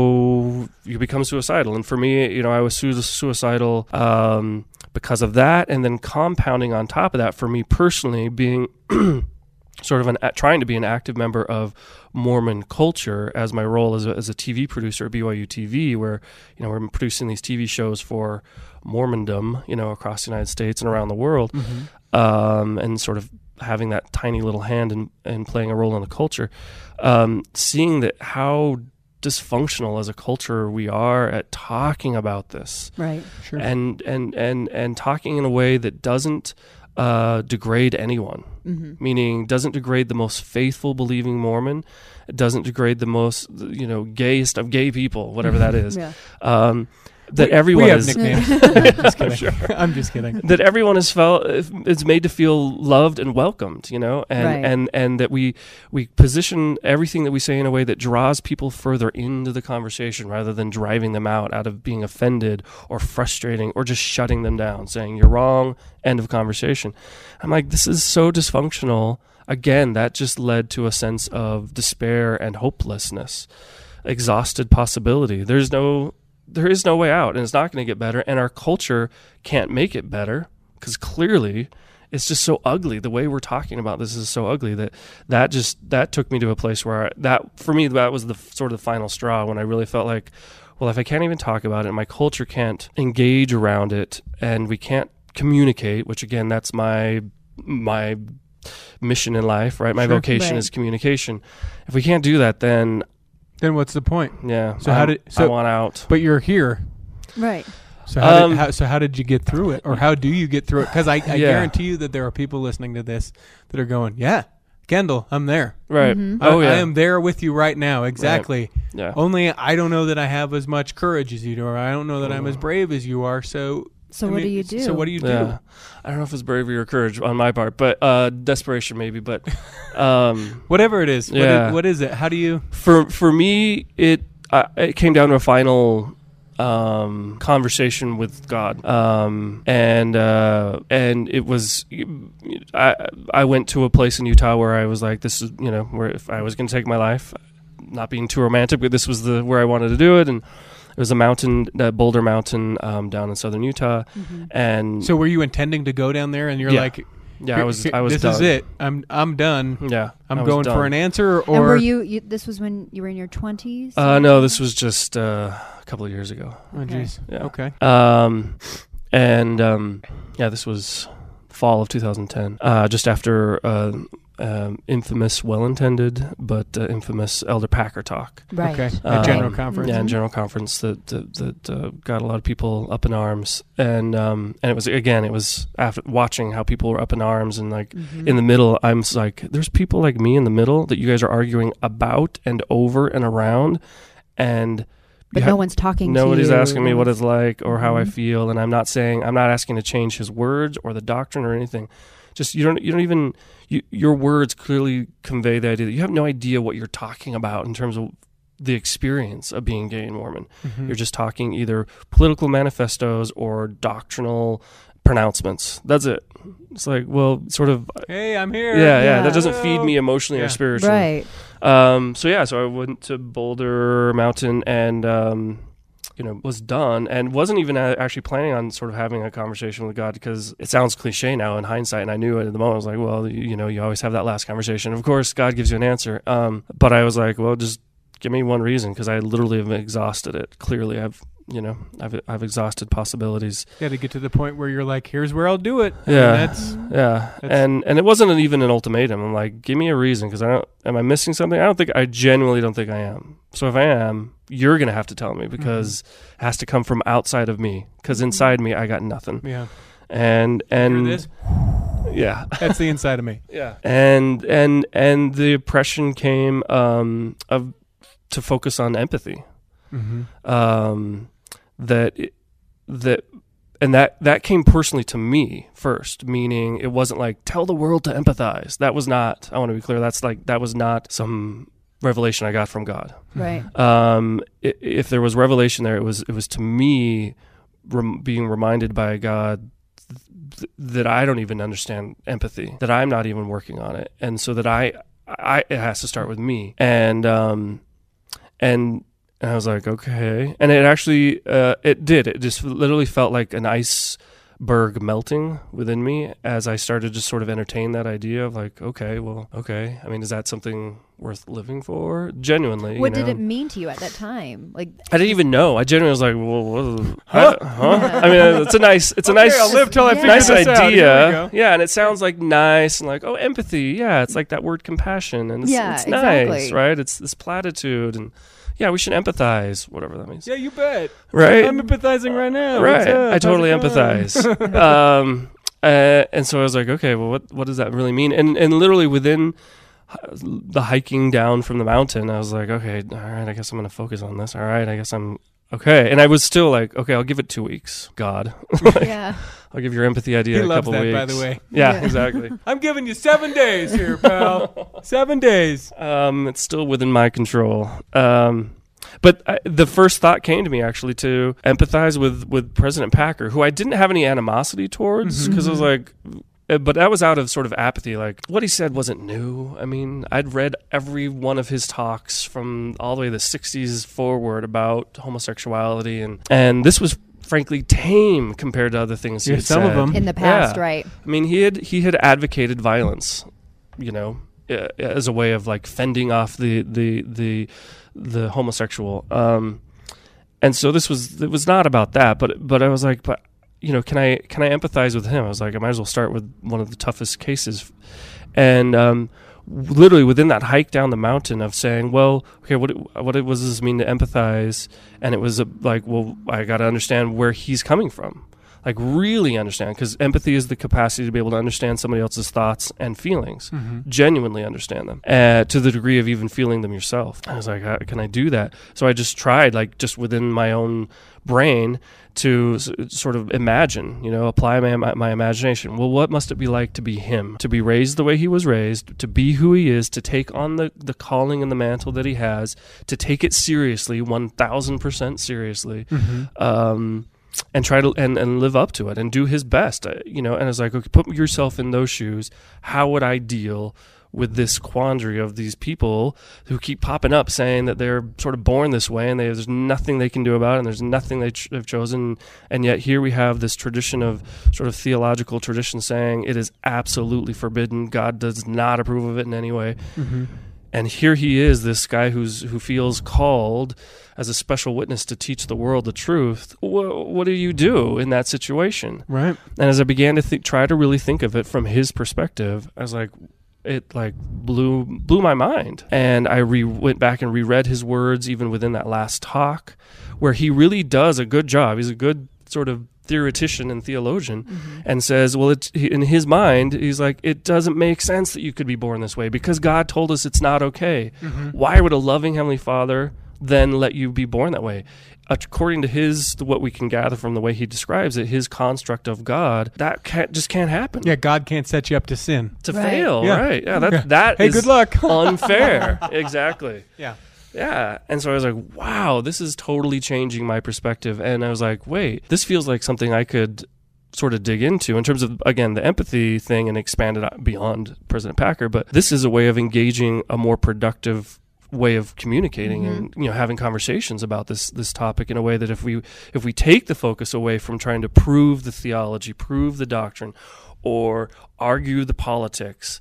so you become suicidal. And for me, you know, I was su- suicidal um, because of that, and then compounding on top of that, for me personally, being sort of an trying to be an active member of Mormon culture as my role as a, as a T V producer at B Y U T V, where you know we're producing these T V shows for Mormondom, you know, across the United States and around the world, mm-hmm. um, and sort of having that tiny little hand in, in playing a role in the culture, um, seeing that how dysfunctional as a culture we are at talking about this, right? Sure. and and and and talking in a way that doesn't uh, degrade anyone, mm-hmm. meaning doesn't degrade the most faithful believing Mormon, it doesn't degrade the most you know gayest of gay people, whatever that is. Yeah. Um, that we, everyone we have is nicknames. I'm just kidding. Sure. I'm just kidding. That everyone is felt is made to feel loved and welcomed, you know, and right. and and that we we position everything that we say in a way that draws people further into the conversation rather than driving them out out of being offended or frustrating or just shutting them down, saying you're wrong, end of conversation. I'm like, this is so dysfunctional. Again, that just led to a sense of despair and hopelessness, exhausted possibility. There's no There is no way out, and it's not going to get better, and our culture can't make it better because clearly it's just so ugly. The way we're talking about this is so ugly that that just that took me to a place where I, that for me that was the sort of the final straw when I really felt like, well, if I can't even talk about it, my culture can't engage around it, and we can't communicate, which again, that's my my mission in life, right? My Sure. vocation Right. is communication. If we can't do that, then Then what's the point? yeah, So I'm- how did- so- I want out? But you're here. Right. So how, Um, did, how, so how did you get through it, or how do you get through it? Because I, I Yeah. guarantee you that there are people listening to this that are going, "Yeah, Kendall, I'm there. Right. Mm-hmm. Oh I, yeah. I am there with you right now. Exactly. Yeah. Only I don't know that I have as much courage as you do, or I don't know that I'm as brave as you are. So, So I what mean, do you do? So what do you do? Yeah. I don't know if it's bravery or courage on my part, but uh, desperation maybe. But um, Whatever it is. What, Yeah. is, what is it? How do you? for for me, it uh, it came down to a final um, conversation with God, um, and uh, and it was I I went to a place in Utah where I was like, this is you know where if I was going to take my life, not being too romantic, but this was the where I wanted to do it, and it was a mountain, uh, Boulder Mountain, um, down in southern Utah, Mm-hmm. and So were you intending to go down there, and you're Yeah. like, yeah, I was "Here- I was this done. is it. I'm I'm done. Yeah, I'm I was going done. for an answer." Or and were you, you? This was when you were in your twenties. Uh, no, this was just uh, a couple of years ago. Oh, Okay. jeez. Yeah. Okay. Um, and um, yeah, this was fall of two thousand ten, uh, just after uh, um, infamous, well-intended but uh, infamous Elder Packer talk. Right. Okay. Um, A general conference. Yeah, Mhm. in general conference that that, that uh, got a lot of people up in arms, and um, and it was again, it was after watching how people were up in arms and like Mhm. in the middle. I'm s- like, there's people like me in the middle that you guys are arguing about and over and around, and But you no have- one's talking. Nobody's to you. asking me what it's like or how I Mhm. feel, and I'm not saying I'm not asking to change his words or the doctrine or anything. Just you don't you don't even you, your words clearly convey the idea that you have no idea what you're talking about in terms of the experience of being gay and Mormon. Mhm. You're just talking either political manifestos or doctrinal pronouncements. That's it. It's like, well, sort of Hey, I'm here. yeah, yeah. Yeah. That doesn't feed me emotionally Yeah. or spiritually. Right. Um, so yeah, so I went to Boulder Mountain and, um, you know, was done and wasn't even a- actually planning on sort of having a conversation with God because it sounds cliche now in hindsight. And I knew it at the moment. I was like, well, you, you know, you always have that last conversation. Of course, God gives you an answer. Um, but I was like, well, just give me one reason, because I literally have exhausted it. Clearly, I've you know I've I've exhausted possibilities. You got to get to the point where you're like, here's where I'll do it. I Yeah, mean, that's yeah, that's- and and it wasn't an, even an ultimatum. I'm like, give me a reason, because I don't. Am I missing something? I don't think. I genuinely don't think I am. So if I am, you're gonna have to tell me, because Mm-hmm. it has to come from outside of me. Because inside me, I got nothing. yeah. And Hear and this? yeah. That's the inside of me. Yeah, and and and the oppression came um, of to focus on empathy. Mm-hmm. Um, that it- that and that that came personally to me first. Meaning, it wasn't like tell the world to empathize. That was not. I want to be clear. That's like that was not some revelation I got from God. Right. Um, i- if there was revelation there, it was it was to me rem- being reminded by God th- that I don't even understand empathy, that I'm not even working on it, and so that I, I it has to start with me, and um, and and I was like, okay, and it actually uh, it did. It just literally felt like an iceberg melting within me as I started to sort of entertain that idea of like, okay, well, okay. I mean, is that something worth living for? Genuinely, What you did know? it mean to you at that time? Like, I didn't even know. I genuinely was like, well, what, huh? huh? I mean, it's a nice, it's a Okay, nice, I'll live till I Yeah. figure nice this out. Here we idea. go. Yeah, and it sounds like nice and like, oh, empathy. Yeah, it's like that word compassion, and it's, Yeah, it's nice, exactly. right? It's this platitude, and yeah, we should empathize, whatever that means. Yeah, you bet. Right? I'm empathizing right now. Right. What's up? I totally How's it going? empathize. um, uh, and so I was like, okay, well, what what does that really mean? And and literally within h- the hiking down from the mountain, I was like, okay, all right, I guess I'm going to focus on this. All right, I guess I'm okay. And I was still like, okay, I'll give it two weeks. God, yeah. I'll give your empathy idea He a loves couple that, weeks. by the way. Yeah, Yeah. exactly. I'm giving you seven days here, pal. Seven days. Um, it's still within my control. Um, but I, the first thought came to me actually to empathize with, with President Packer, who I didn't have any animosity towards, because I was like, uh, but that was out of sort of apathy. Like, what he said wasn't new. I mean, I'd read every one of his talks from all the way to the sixties forward about homosexuality, and and this was frankly tame compared to other things he Yeah, had some of said. them. In the past, Yeah. right? I mean, he had he had advocated violence, you know, uh, as a way of like fending off the the the the homosexual. Um, and so this was it was not about that, but but I was like, but you know, can I can I empathize with him? I was like, I might as well start with one of the toughest cases, and um, literally within that hike down the mountain of saying, well, okay, what what it, what does this mean to empathize? And it was a, like, well, I got to understand where he's coming from. Like really understand, because empathy is the capacity to be able to understand somebody else's thoughts and feelings, genuinely understand them, uh, to the degree of even feeling them yourself. I was like, how can I do that? So I just tried, like, just within my own brain to s- sort of imagine, you know, apply my, my imagination. Well, what must it be like to be him, to be raised the way he was raised, to be who he is, to take on the, the calling and the mantle that he has, to take it seriously, one thousand percent seriously. Um, and try to and, and live up to it and do his best, uh, you know. And I was like, okay, put yourself in those shoes. How would I deal with this quandary of these people who keep popping up saying that they're sort of born this way and they, there's nothing they can do about it and there's nothing they ch- have chosen, and yet here we have this tradition of sort of theological tradition saying it is absolutely forbidden. God does not approve of it in any way. And here he is, this guy who's who feels called as a special witness to teach the world the truth. Wh- what do you do in that situation? Right. And as I began to think, try to really think of it from his perspective, I was like, it like blew blew my mind. And I re- went back and reread his words, even within that last talk, where he really does a good job. He's a good sort of theoretician and theologian, and says, well, it's, he, in his mind, he's like, it doesn't make sense that you could be born this way because God told us it's not okay. Why would a loving Heavenly Father then let you be born that way? According to his, what we can gather from the way he describes it, his construct of God, that can't, just can't happen. Yeah, God can't set you up to sin. To Right. fail, Yeah. right? Yeah, that Yeah. that Hey, is good luck. unfair. Exactly. Yeah. Yeah. And so I was like, wow, this is totally changing my perspective. And I was like, wait, this feels like something I could sort of dig into in terms of, again, the empathy thing and expand it out beyond President Packer. But this is a way of engaging a more productive way of communicating and, you know, having conversations about this this topic in a way that if we if we take the focus away from trying to prove the theology, prove the doctrine, or argue the politics,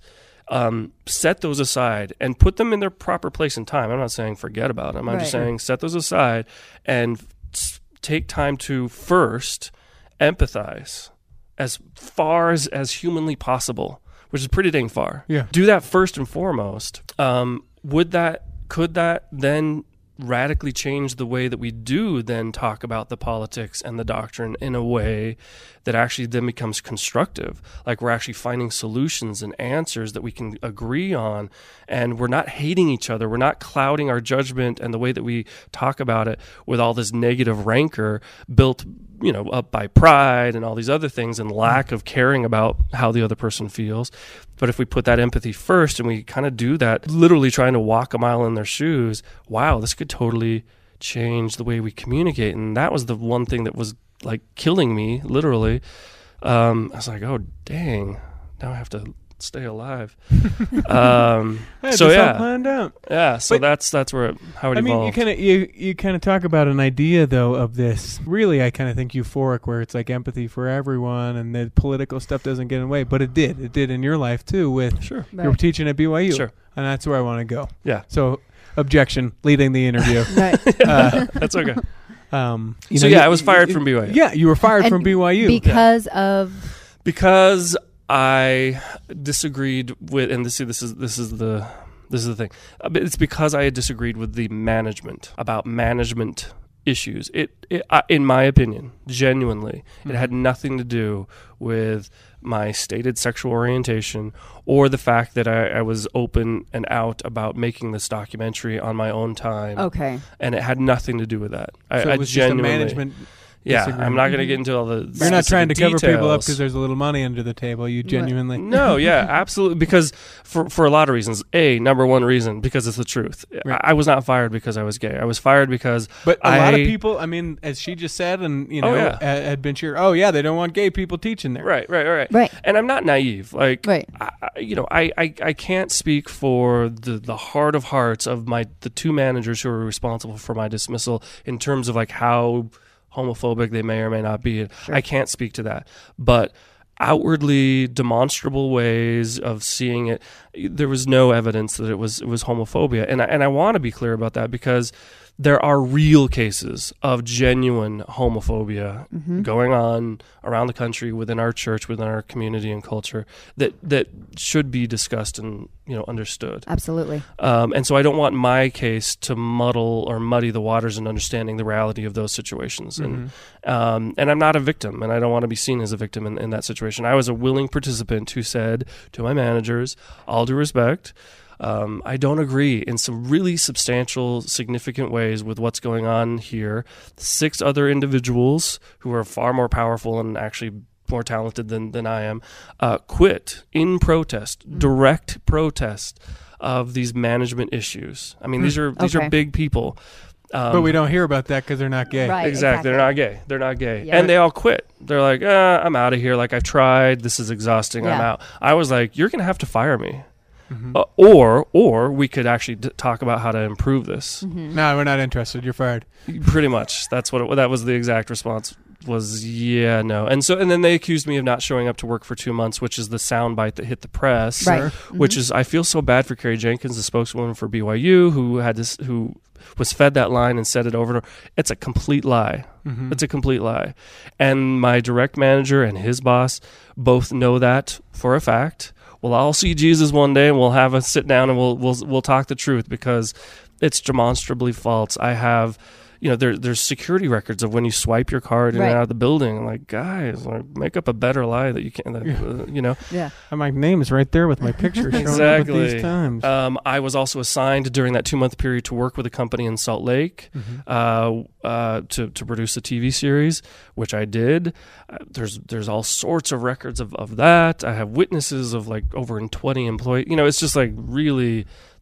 Um, set those aside and put them in their proper place and time. I'm not saying forget about them. I'm just Right. saying set those aside and s- take time to first empathize as far as, as humanly possible, which is pretty dang far. Yeah. Do that first and foremost. Um, would that, could that then radically change the way that we do then talk about the politics and the doctrine in a way that actually then becomes constructive? Like we're actually finding solutions and answers that we can agree on, and we're not hating each other. We're not clouding our judgment and the way that we talk about it with all this negative rancor built, you know, up by pride and all these other things and lack of caring about how the other person feels. But if we put that empathy first and we kind of do that, literally trying to walk a mile in their shoes, wow, this could totally change the way we communicate. And that was the one thing that was like killing me, literally. Um, I was like, oh, dang, now I have to stay alive. um, I had so this all yeah, planned out. yeah. So But- that's that's where it, how it I mean, you evolved. kind of you you kind of talk about an idea though of this. Really, I kind of think euphoric, where it's like empathy for everyone, and the political stuff doesn't get in the way. But it did. It did in your life too. With Sure. you were teaching at B Y U, Sure. and that's where I want to go. Yeah. So, objection, leading the interview. Right. uh, That's okay. um, you So know, yeah, you- I was fired you- from B Y U. Yeah, you were fired And from B Y U. because of Because I disagreed with, and this, see, this is this is the this is the thing. Uh, but It's because I had disagreed with the management about management issues. It, it uh, in my opinion, genuinely, it had nothing to do with my stated sexual orientation or the fact that I, I was open and out about making this documentary on my own time. okay. And it had nothing to do with that. I, so I it was just a genuinely, management. Yeah, disagreement. I'm not going to get into all the. You're not trying to cover specific people up details. because there's a little money under the table. You genuinely. No, yeah, absolutely. Because for for a lot of reasons. A, number one reason, because it's the truth. Right. I, I was not fired because I was gay. I was fired because But a lot of I- people, I mean, as she just said, and you Oh, know, yeah. had had been cheered. Oh yeah, they don't want gay people teaching there. Right, right, right, Right. And I'm not naive. Like, Right. I, I- you know, I, I, I can't speak for the, the heart of hearts of my the two managers who were responsible for my dismissal in terms of like how homophobic they may or may not be. I can't speak to that, but outwardly demonstrable ways of seeing it, there was no evidence that it was it was homophobia, and I, and I want to be clear about that because there are real cases of genuine homophobia going on around the country, within our church, within our community and culture, that that should be discussed and, you know, understood. Absolutely. Um, and so I don't want my case to muddle or muddy the waters in understanding the reality of those situations. And um, and I'm not a victim, and I don't want to be seen as a victim in, in that situation. I was a willing participant who said to my managers, all due respect, Um, I don't agree in some really substantial, significant ways with what's going on here. Six other individuals who are far more powerful and actually more talented than, than I am uh, quit in protest, direct protest of these management issues. I mean, these are these Okay. are big people. Um, But we don't hear about that because they're not gay. Right. Exactly. They're not gay. They're not gay. Yeah. And they all quit. They're like, uh, I'm out of here. Like, I've tried. This is exhausting. I'm Yeah. out. I was like, you're going to have to fire me. Uh, or or we could actually d- talk about how to improve this. No, we're not interested. You're fired. Pretty much. That's what it, that was the exact response was, yeah, no. And so and then they accused me of not showing up to work for two months, which is the soundbite that hit the press. Right. Mhm. Which is, I feel so bad for Carrie Jenkins, the spokeswoman for B Y U, who had this, who was fed that line and said it over and over. It's a complete lie. It's a complete lie. And my direct manager and his boss both know that for a fact. Well, I'll see Jesus one day and we'll have a sit down and we'll we'll we'll talk the truth, because it's demonstrably false. I have, you know, there there's security records of when you swipe your card in Right. and out of the building. I'm like, guys, like, make up a better lie that you can't, that, uh, you know. Yeah. And my name is right there with my picture showing up at Exactly. these times. Um, I was also assigned during that two month period to work with a company in Salt Lake uh, uh, to to produce a T V series, which I did. Uh, there's there's all sorts of records of, of that. I have witnesses of like over twenty employees. You know, it's just like really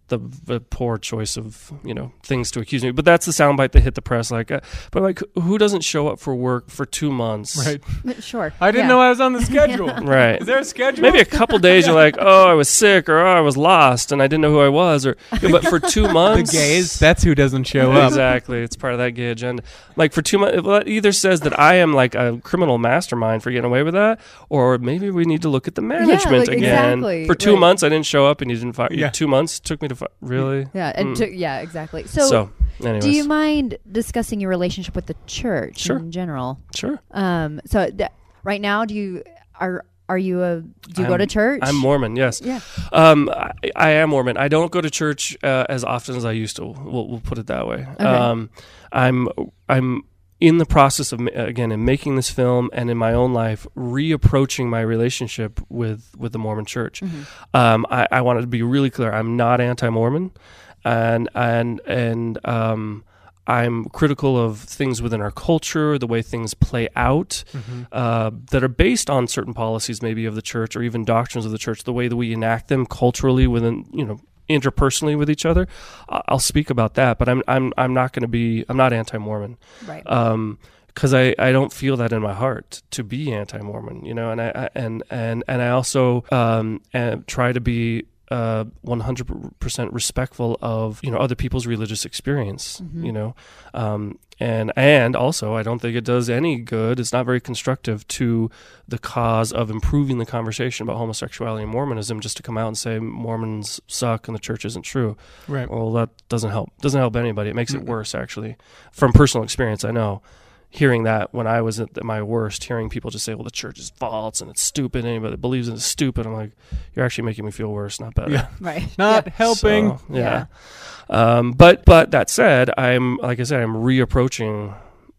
the, the poor choice of, you know, things to accuse me. But that's the soundbite that hit the press. Like, uh, but like, who doesn't show up for work for two months? Right. Sure. I didn't Yeah. know I was on the schedule. Right. Is there a schedule? Maybe a couple days you're like, oh, I was sick, or oh, I was lost and I didn't know who I was, or but for two the months, gays. That's who doesn't show up. Exactly. It's part of that gay agenda. Like for two months, well, it either says that I am like a criminal mastermind for getting away with that, or maybe we need to look at the management like, again. exactly. For two Right. months, I didn't show up and you didn't fire. Yeah. Two months took me to fire. Really? Yeah. And Mm. to, yeah. Exactly. So, So, anyways. do you mind discussing your relationship with the church Sure. in general? Sure. Um. So th- right now, do you are are you a do you go I'm- to church? I'm Mormon, yes. Yeah. Um, I, I am Mormon. I don't go to church uh, as often as I used to. We'll, we'll put it that way. Okay. Um, I'm I'm in the process of ma- again in making this film and in my own life reapproaching my relationship with with the Mormon Church. Mm-hmm. Um, I, I wanted to be really clear. I'm not anti-Mormon, and and and um. I'm critical of things within our culture, the way things play out, Mm-hmm. uh, that are based on certain policies, maybe of the church or even doctrines of the church. The way that we enact them culturally, within you know, interpersonally with each other. I- I'll speak about that, but I'm I'm I'm not going to be. I'm not anti-Mormon. Right. Um, because I, I don't feel that in my heart to be anti-Mormon, you know, and I, I and and and I also um and try to be uh one hundred percent respectful of, you know, other people's religious experience, Mm-hmm. you know, um and and also I don't think it does any good. It's not very constructive to the cause of improving the conversation about homosexuality and Mormonism just to come out and say Mormons suck and the church isn't true. Right. Well, that doesn't help. Doesn't help anybody. It makes it worse, actually. From personal experience, I know. Hearing that when I was at my worst, hearing people just say, well, the church is false and it's stupid. Anybody that believes in it is stupid. I'm like, you're actually making me feel worse, not better. Yeah. Right. Not Yep. helping. So, yeah. Um, but but that said, I'm like I said, I'm reapproaching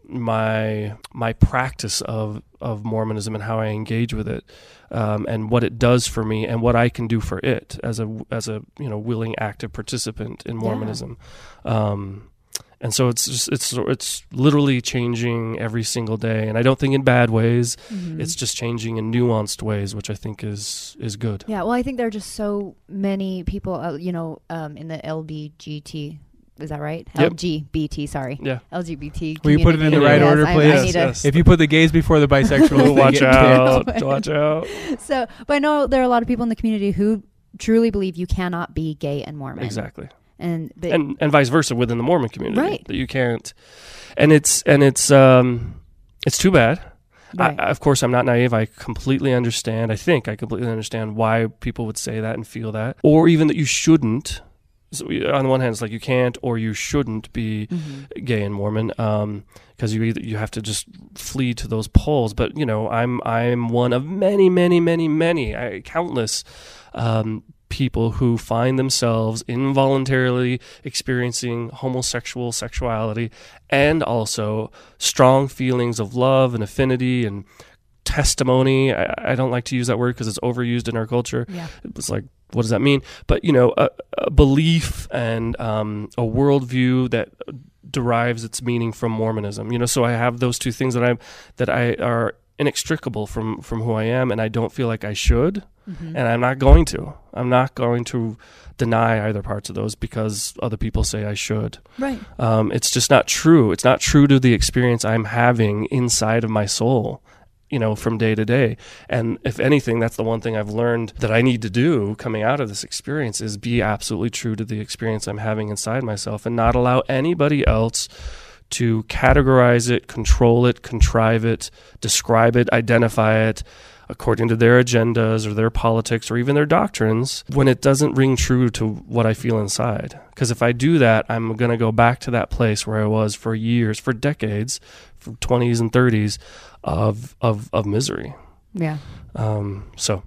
my my practice of of Mormonism and how I engage with it, um, and what it does for me, and what I can do for it as a as a you know willing active participant in Mormonism. Um, and so it's just, it's it's literally changing every single day, and I don't think in bad ways. Mhm. It's just changing in nuanced ways, which I think is is good. Yeah, well, I think there are just so many people, uh, you know, um, in the L B G T. Is that right? Yep. L G B T, sorry. Yeah. L G B T. Will you put it in the community. right Yes, order, I- I please? need to- Yes. If you put the gays before the bisexuals, they watch get out! kicked. Watch out! So, but I know there are a lot of people in the community who truly believe you cannot be gay and Mormon. Exactly. And, but, and and vice versa within the Mormon community, Right. that you can't, and it's and it's um it's too bad. Right. I, of course, I'm not naive. I completely understand. I think I completely understand why people would say that and feel that, or even that you shouldn't. So we- on the one hand, it's like you can't or you shouldn't be Mhm. gay and Mormon, um, because you either you have to just flee to those poles. But you know, I'm I'm one of many, many, many, many, I, countless. Um, people who find themselves involuntarily experiencing homosexual sexuality and also strong feelings of love and affinity and testimony. I, I don't like to use that word because it's overused in our culture. Yeah. It's like, what does that mean? But, you know, a, a belief and um, a worldview that derives its meaning from Mormonism. You know, so I have those two things that I'm that I are inextricable from from who I am, and I don't feel like I should, Mhm. and I'm not going to. I'm not going to deny either parts of those because other people say I should. Right. Um, it's just not true. It's not true to the experience I'm having inside of my soul, you know, from day to day. And if anything, that's the one thing I've learned that I need to do coming out of this experience is be absolutely true to the experience I'm having inside myself and not allow anybody else to categorize it, control it, contrive it, describe it, identify it according to their agendas or their politics or even their doctrines when it doesn't ring true to what I feel inside. Because if I do that, I'm going to go back to that place where I was for years, for decades, for twenties and thirties of of, of misery. Yeah. Um, so,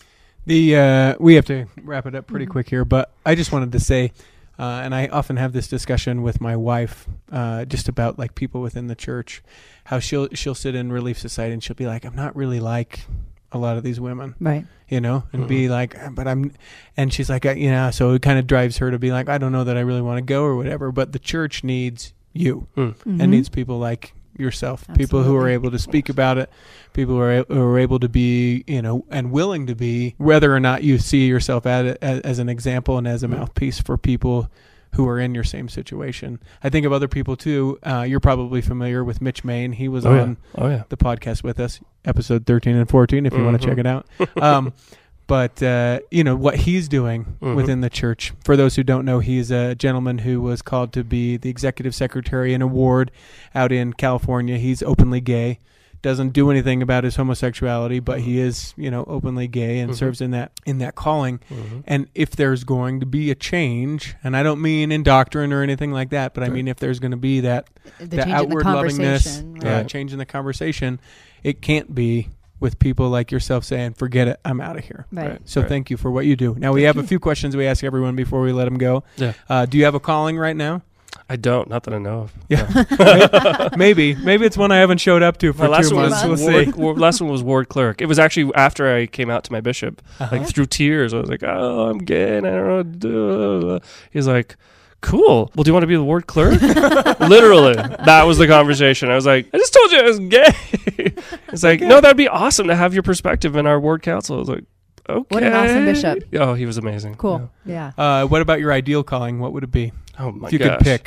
The uh, we have to wrap it up pretty Mhm. quick here, but I just wanted to say, uh, and I often have this discussion with my wife, uh, just about like people within the church, how she'll she'll sit in Relief Society and she'll be like, I'm not really like a lot of these women, Right. you know, and be like, but I'm, and she's like, uh, you know, so it kind of drives her to be like, I don't know that I really want to go or whatever, but the church needs you mm, and Mhm. needs people like yourself. People who are Absolutely. able to speak about it, people who are, a- who are able to be, you know, and willing to be, whether or not you see yourself at it as, as an example and as a mouthpiece for people who are in your same situation. I think of other people too. Uh, you're probably familiar with Mitch Main. He was Oh on yeah. Oh yeah. the podcast with us, episode thirteen and fourteen, if you want to Mhm. check it out. Um, but, uh, you know, what he's doing Mhm. within the church. For those who don't know, he's a gentleman who was called to be the executive secretary in a ward out in California. He's openly gay. Doesn't do anything about his homosexuality, but he is, you know, openly gay and Mhm. serves in that in that calling. Mhm. And if there's going to be a change, and I don't mean in doctrine or anything like that, but I Right. mean if there's going to be that The the change in the outward lovingness, conversation. yeah, Right. change in the conversation, it can't be with people like yourself saying, "Forget it, I'm out of here." Right. Right. So thank you for what you do. Now we have a few questions we ask everyone before we let them go. Yeah. Uh, do you have a calling right now? I don't. Not that I know of. Yeah. maybe, maybe it's one I haven't showed up to for My last two one months. was We'll ward, see. ward- last one was ward clerk. It was actually after I came out to my bishop, Uh-huh. like through tears. I was like, "Oh, I'm gay, and I don't know what to do." He's like, "Cool. Well, do you want to be the ward clerk?" Literally, that was the conversation. I was like, "I just told you I was gay." It's like, "No, that'd be awesome to have your perspective in our ward council." I was like, "Okay." What an awesome bishop. Oh, he was amazing. Cool. Yeah. Uh, what about your ideal calling? What would it be Yeah. Oh my if you gosh. could pick?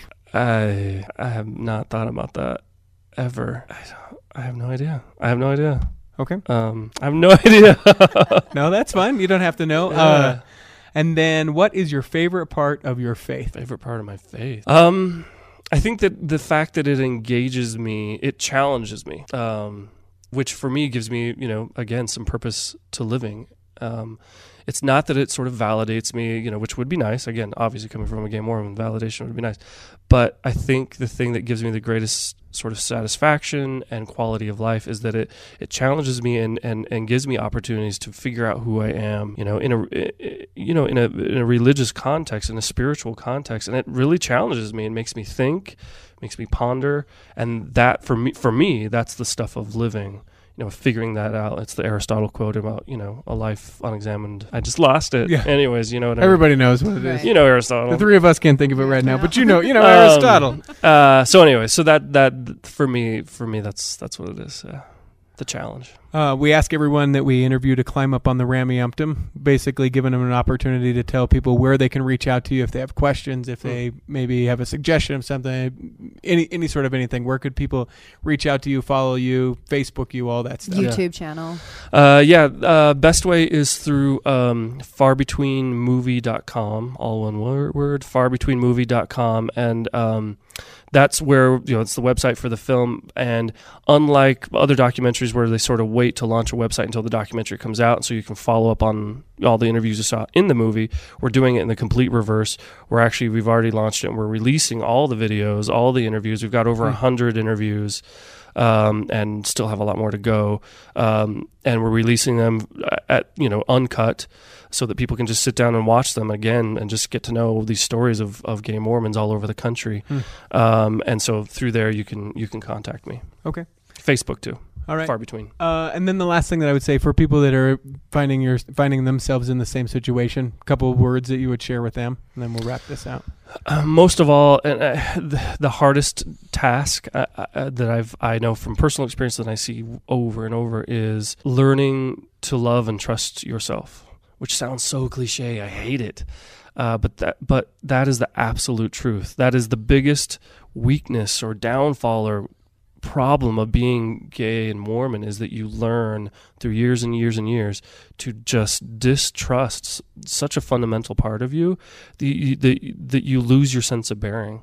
I I have not thought about that ever. I don't, I have no idea. I have no idea. Okay. Um, I have no idea. No, that's fine. You don't have to know. Yeah. Uh, and then, what is your favorite part of your faith? Favorite part of my faith. Um, I think that the fact that it engages me, it challenges me, um, which for me gives me, you know, again, some purpose to living. Um, it's not that it sort of validates me, you know, which would be nice. Again, obviously coming from a gay Mormon, validation would be nice. But I think the thing that gives me the greatest sort of satisfaction and quality of life is that it, it challenges me and, and, and gives me opportunities to figure out who I am, you know, in a, you know, in a, in a religious context, in a spiritual context. And it really challenges me and makes me think, makes me ponder. And that for me, for me, that's the stuff of living. You know, figuring that out. It's the Aristotle quote about, you know, a life unexamined. I just lost it. Yeah. Anyways, you know what I mean? Everybody knows what it is. Right. You know Aristotle. The three of us can't think of it right now, Yeah. but you know, you know Um, Aristotle. Uh, so anyway, so that that for me, for me, that's that's what it is. Uh, the challenge. Uh, we ask everyone that we interview to climb up on the Rameumptum, basically giving them an opportunity to tell people where they can reach out to you if they have questions, if they maybe have a suggestion of something, any any sort of anything. Where could people reach out to you, follow you, Facebook you, all that stuff? YouTube channel. Uh, yeah, uh, best way is through um, far between movie dot com, all one word, word far between movie dot com, and um, that's where, you know, it's the website for the film. And unlike other documentaries where they sort of wait to launch a website until the documentary comes out so you can follow up on all the interviews you saw in the movie, we're doing it in the complete reverse. We're actually, we've already launched it and we're releasing all the videos, all the interviews. We've got over a hundred interviews. Um, and still have a lot more to go. Um, and we're releasing them at, you know, uncut so that people can just sit down and watch them again and just get to know these stories of, of gay Mormons all over the country. Hmm. Um, and so through there you can, you can contact me. Okay. Facebook too. All right. Far between. Uh, and then the last thing that I would say for people that are finding your finding themselves in the same situation, a couple of words that you would share with them, and then we'll wrap this out. Uh, most of all, and uh, the, the hardest task uh, uh, that I've I know from personal experience that I see over and over is learning to love and trust yourself, which sounds so cliche. I hate it, uh, but that but that is the absolute truth. That is the biggest weakness or downfall or problem of being gay and Mormon, is that you learn through years and years and years to just distrust such a fundamental part of you that you, that, that you lose your sense of bearing.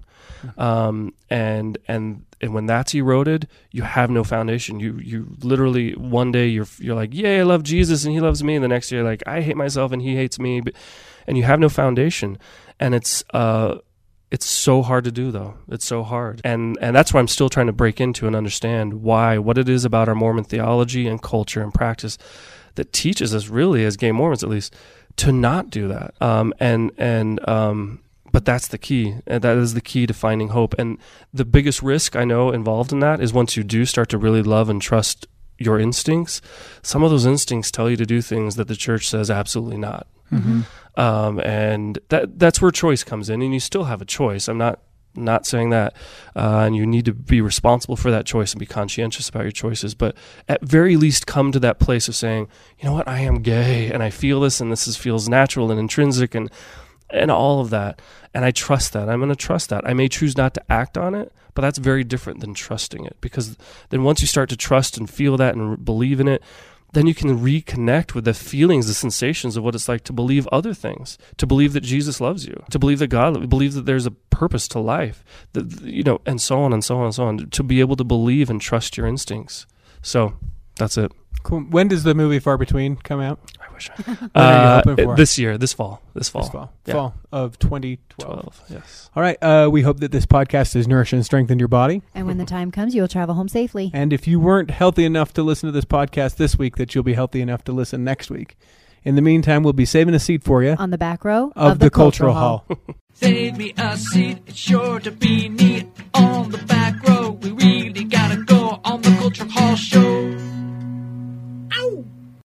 Um, and, and, and when that's eroded, you have no foundation. You, you literally one day you're, you're like, yay, I love Jesus and he loves me. And the next day you're like, I hate myself and he hates me. But, and you have no foundation. And it's, uh, It's so hard to do, though. It's so hard. And and that's why I'm still trying to break into and understand why, what it is about our Mormon theology and culture and practice that teaches us, really, as gay Mormons at least, to not do that. Um, and, and um, but that's the key. And that is the key to finding hope. And the biggest risk I know involved in that is once you do start to really love and trust your instincts, some of those instincts tell you to do things that the church says absolutely not. Mm-hmm. Um, and that that's where choice comes in, and you still have a choice. I'm not Not saying that. Uh, and you need to be responsible for that choice and be conscientious about your choices. But at very least, come to that place of saying, you know what, I am gay and I feel this and this is, feels natural and intrinsic and and all of that. And I trust that. I'm going to trust that. I may choose not to act on it, but that's very different than trusting it. Because then once you start to trust and feel that and believe in it, then you can reconnect with the feelings, the sensations of what it's like to believe other things, to believe that Jesus loves you, to believe that God, believe that there's a purpose to life, that, you know, and so on and so on and so on, to be able to believe and trust your instincts. So that's it. Cool. When does the movie Far Between come out? I wish. When uh, are you hoping for? This year, this fall, this fall, This fall. Yeah. Fall of twenty twelve. twelve, yes. All right. Uh, we hope that this podcast has nourished and strengthened your body. And when the time comes, you'll travel home safely. And if you weren't healthy enough to listen to this podcast this week, that you'll be healthy enough to listen next week. In the meantime, we'll be saving a seat for you On the back row of, of the, Cultural Hall. Save me a seat, it's sure to be neat on the back row. We really gotta go on the Cultural Hall show.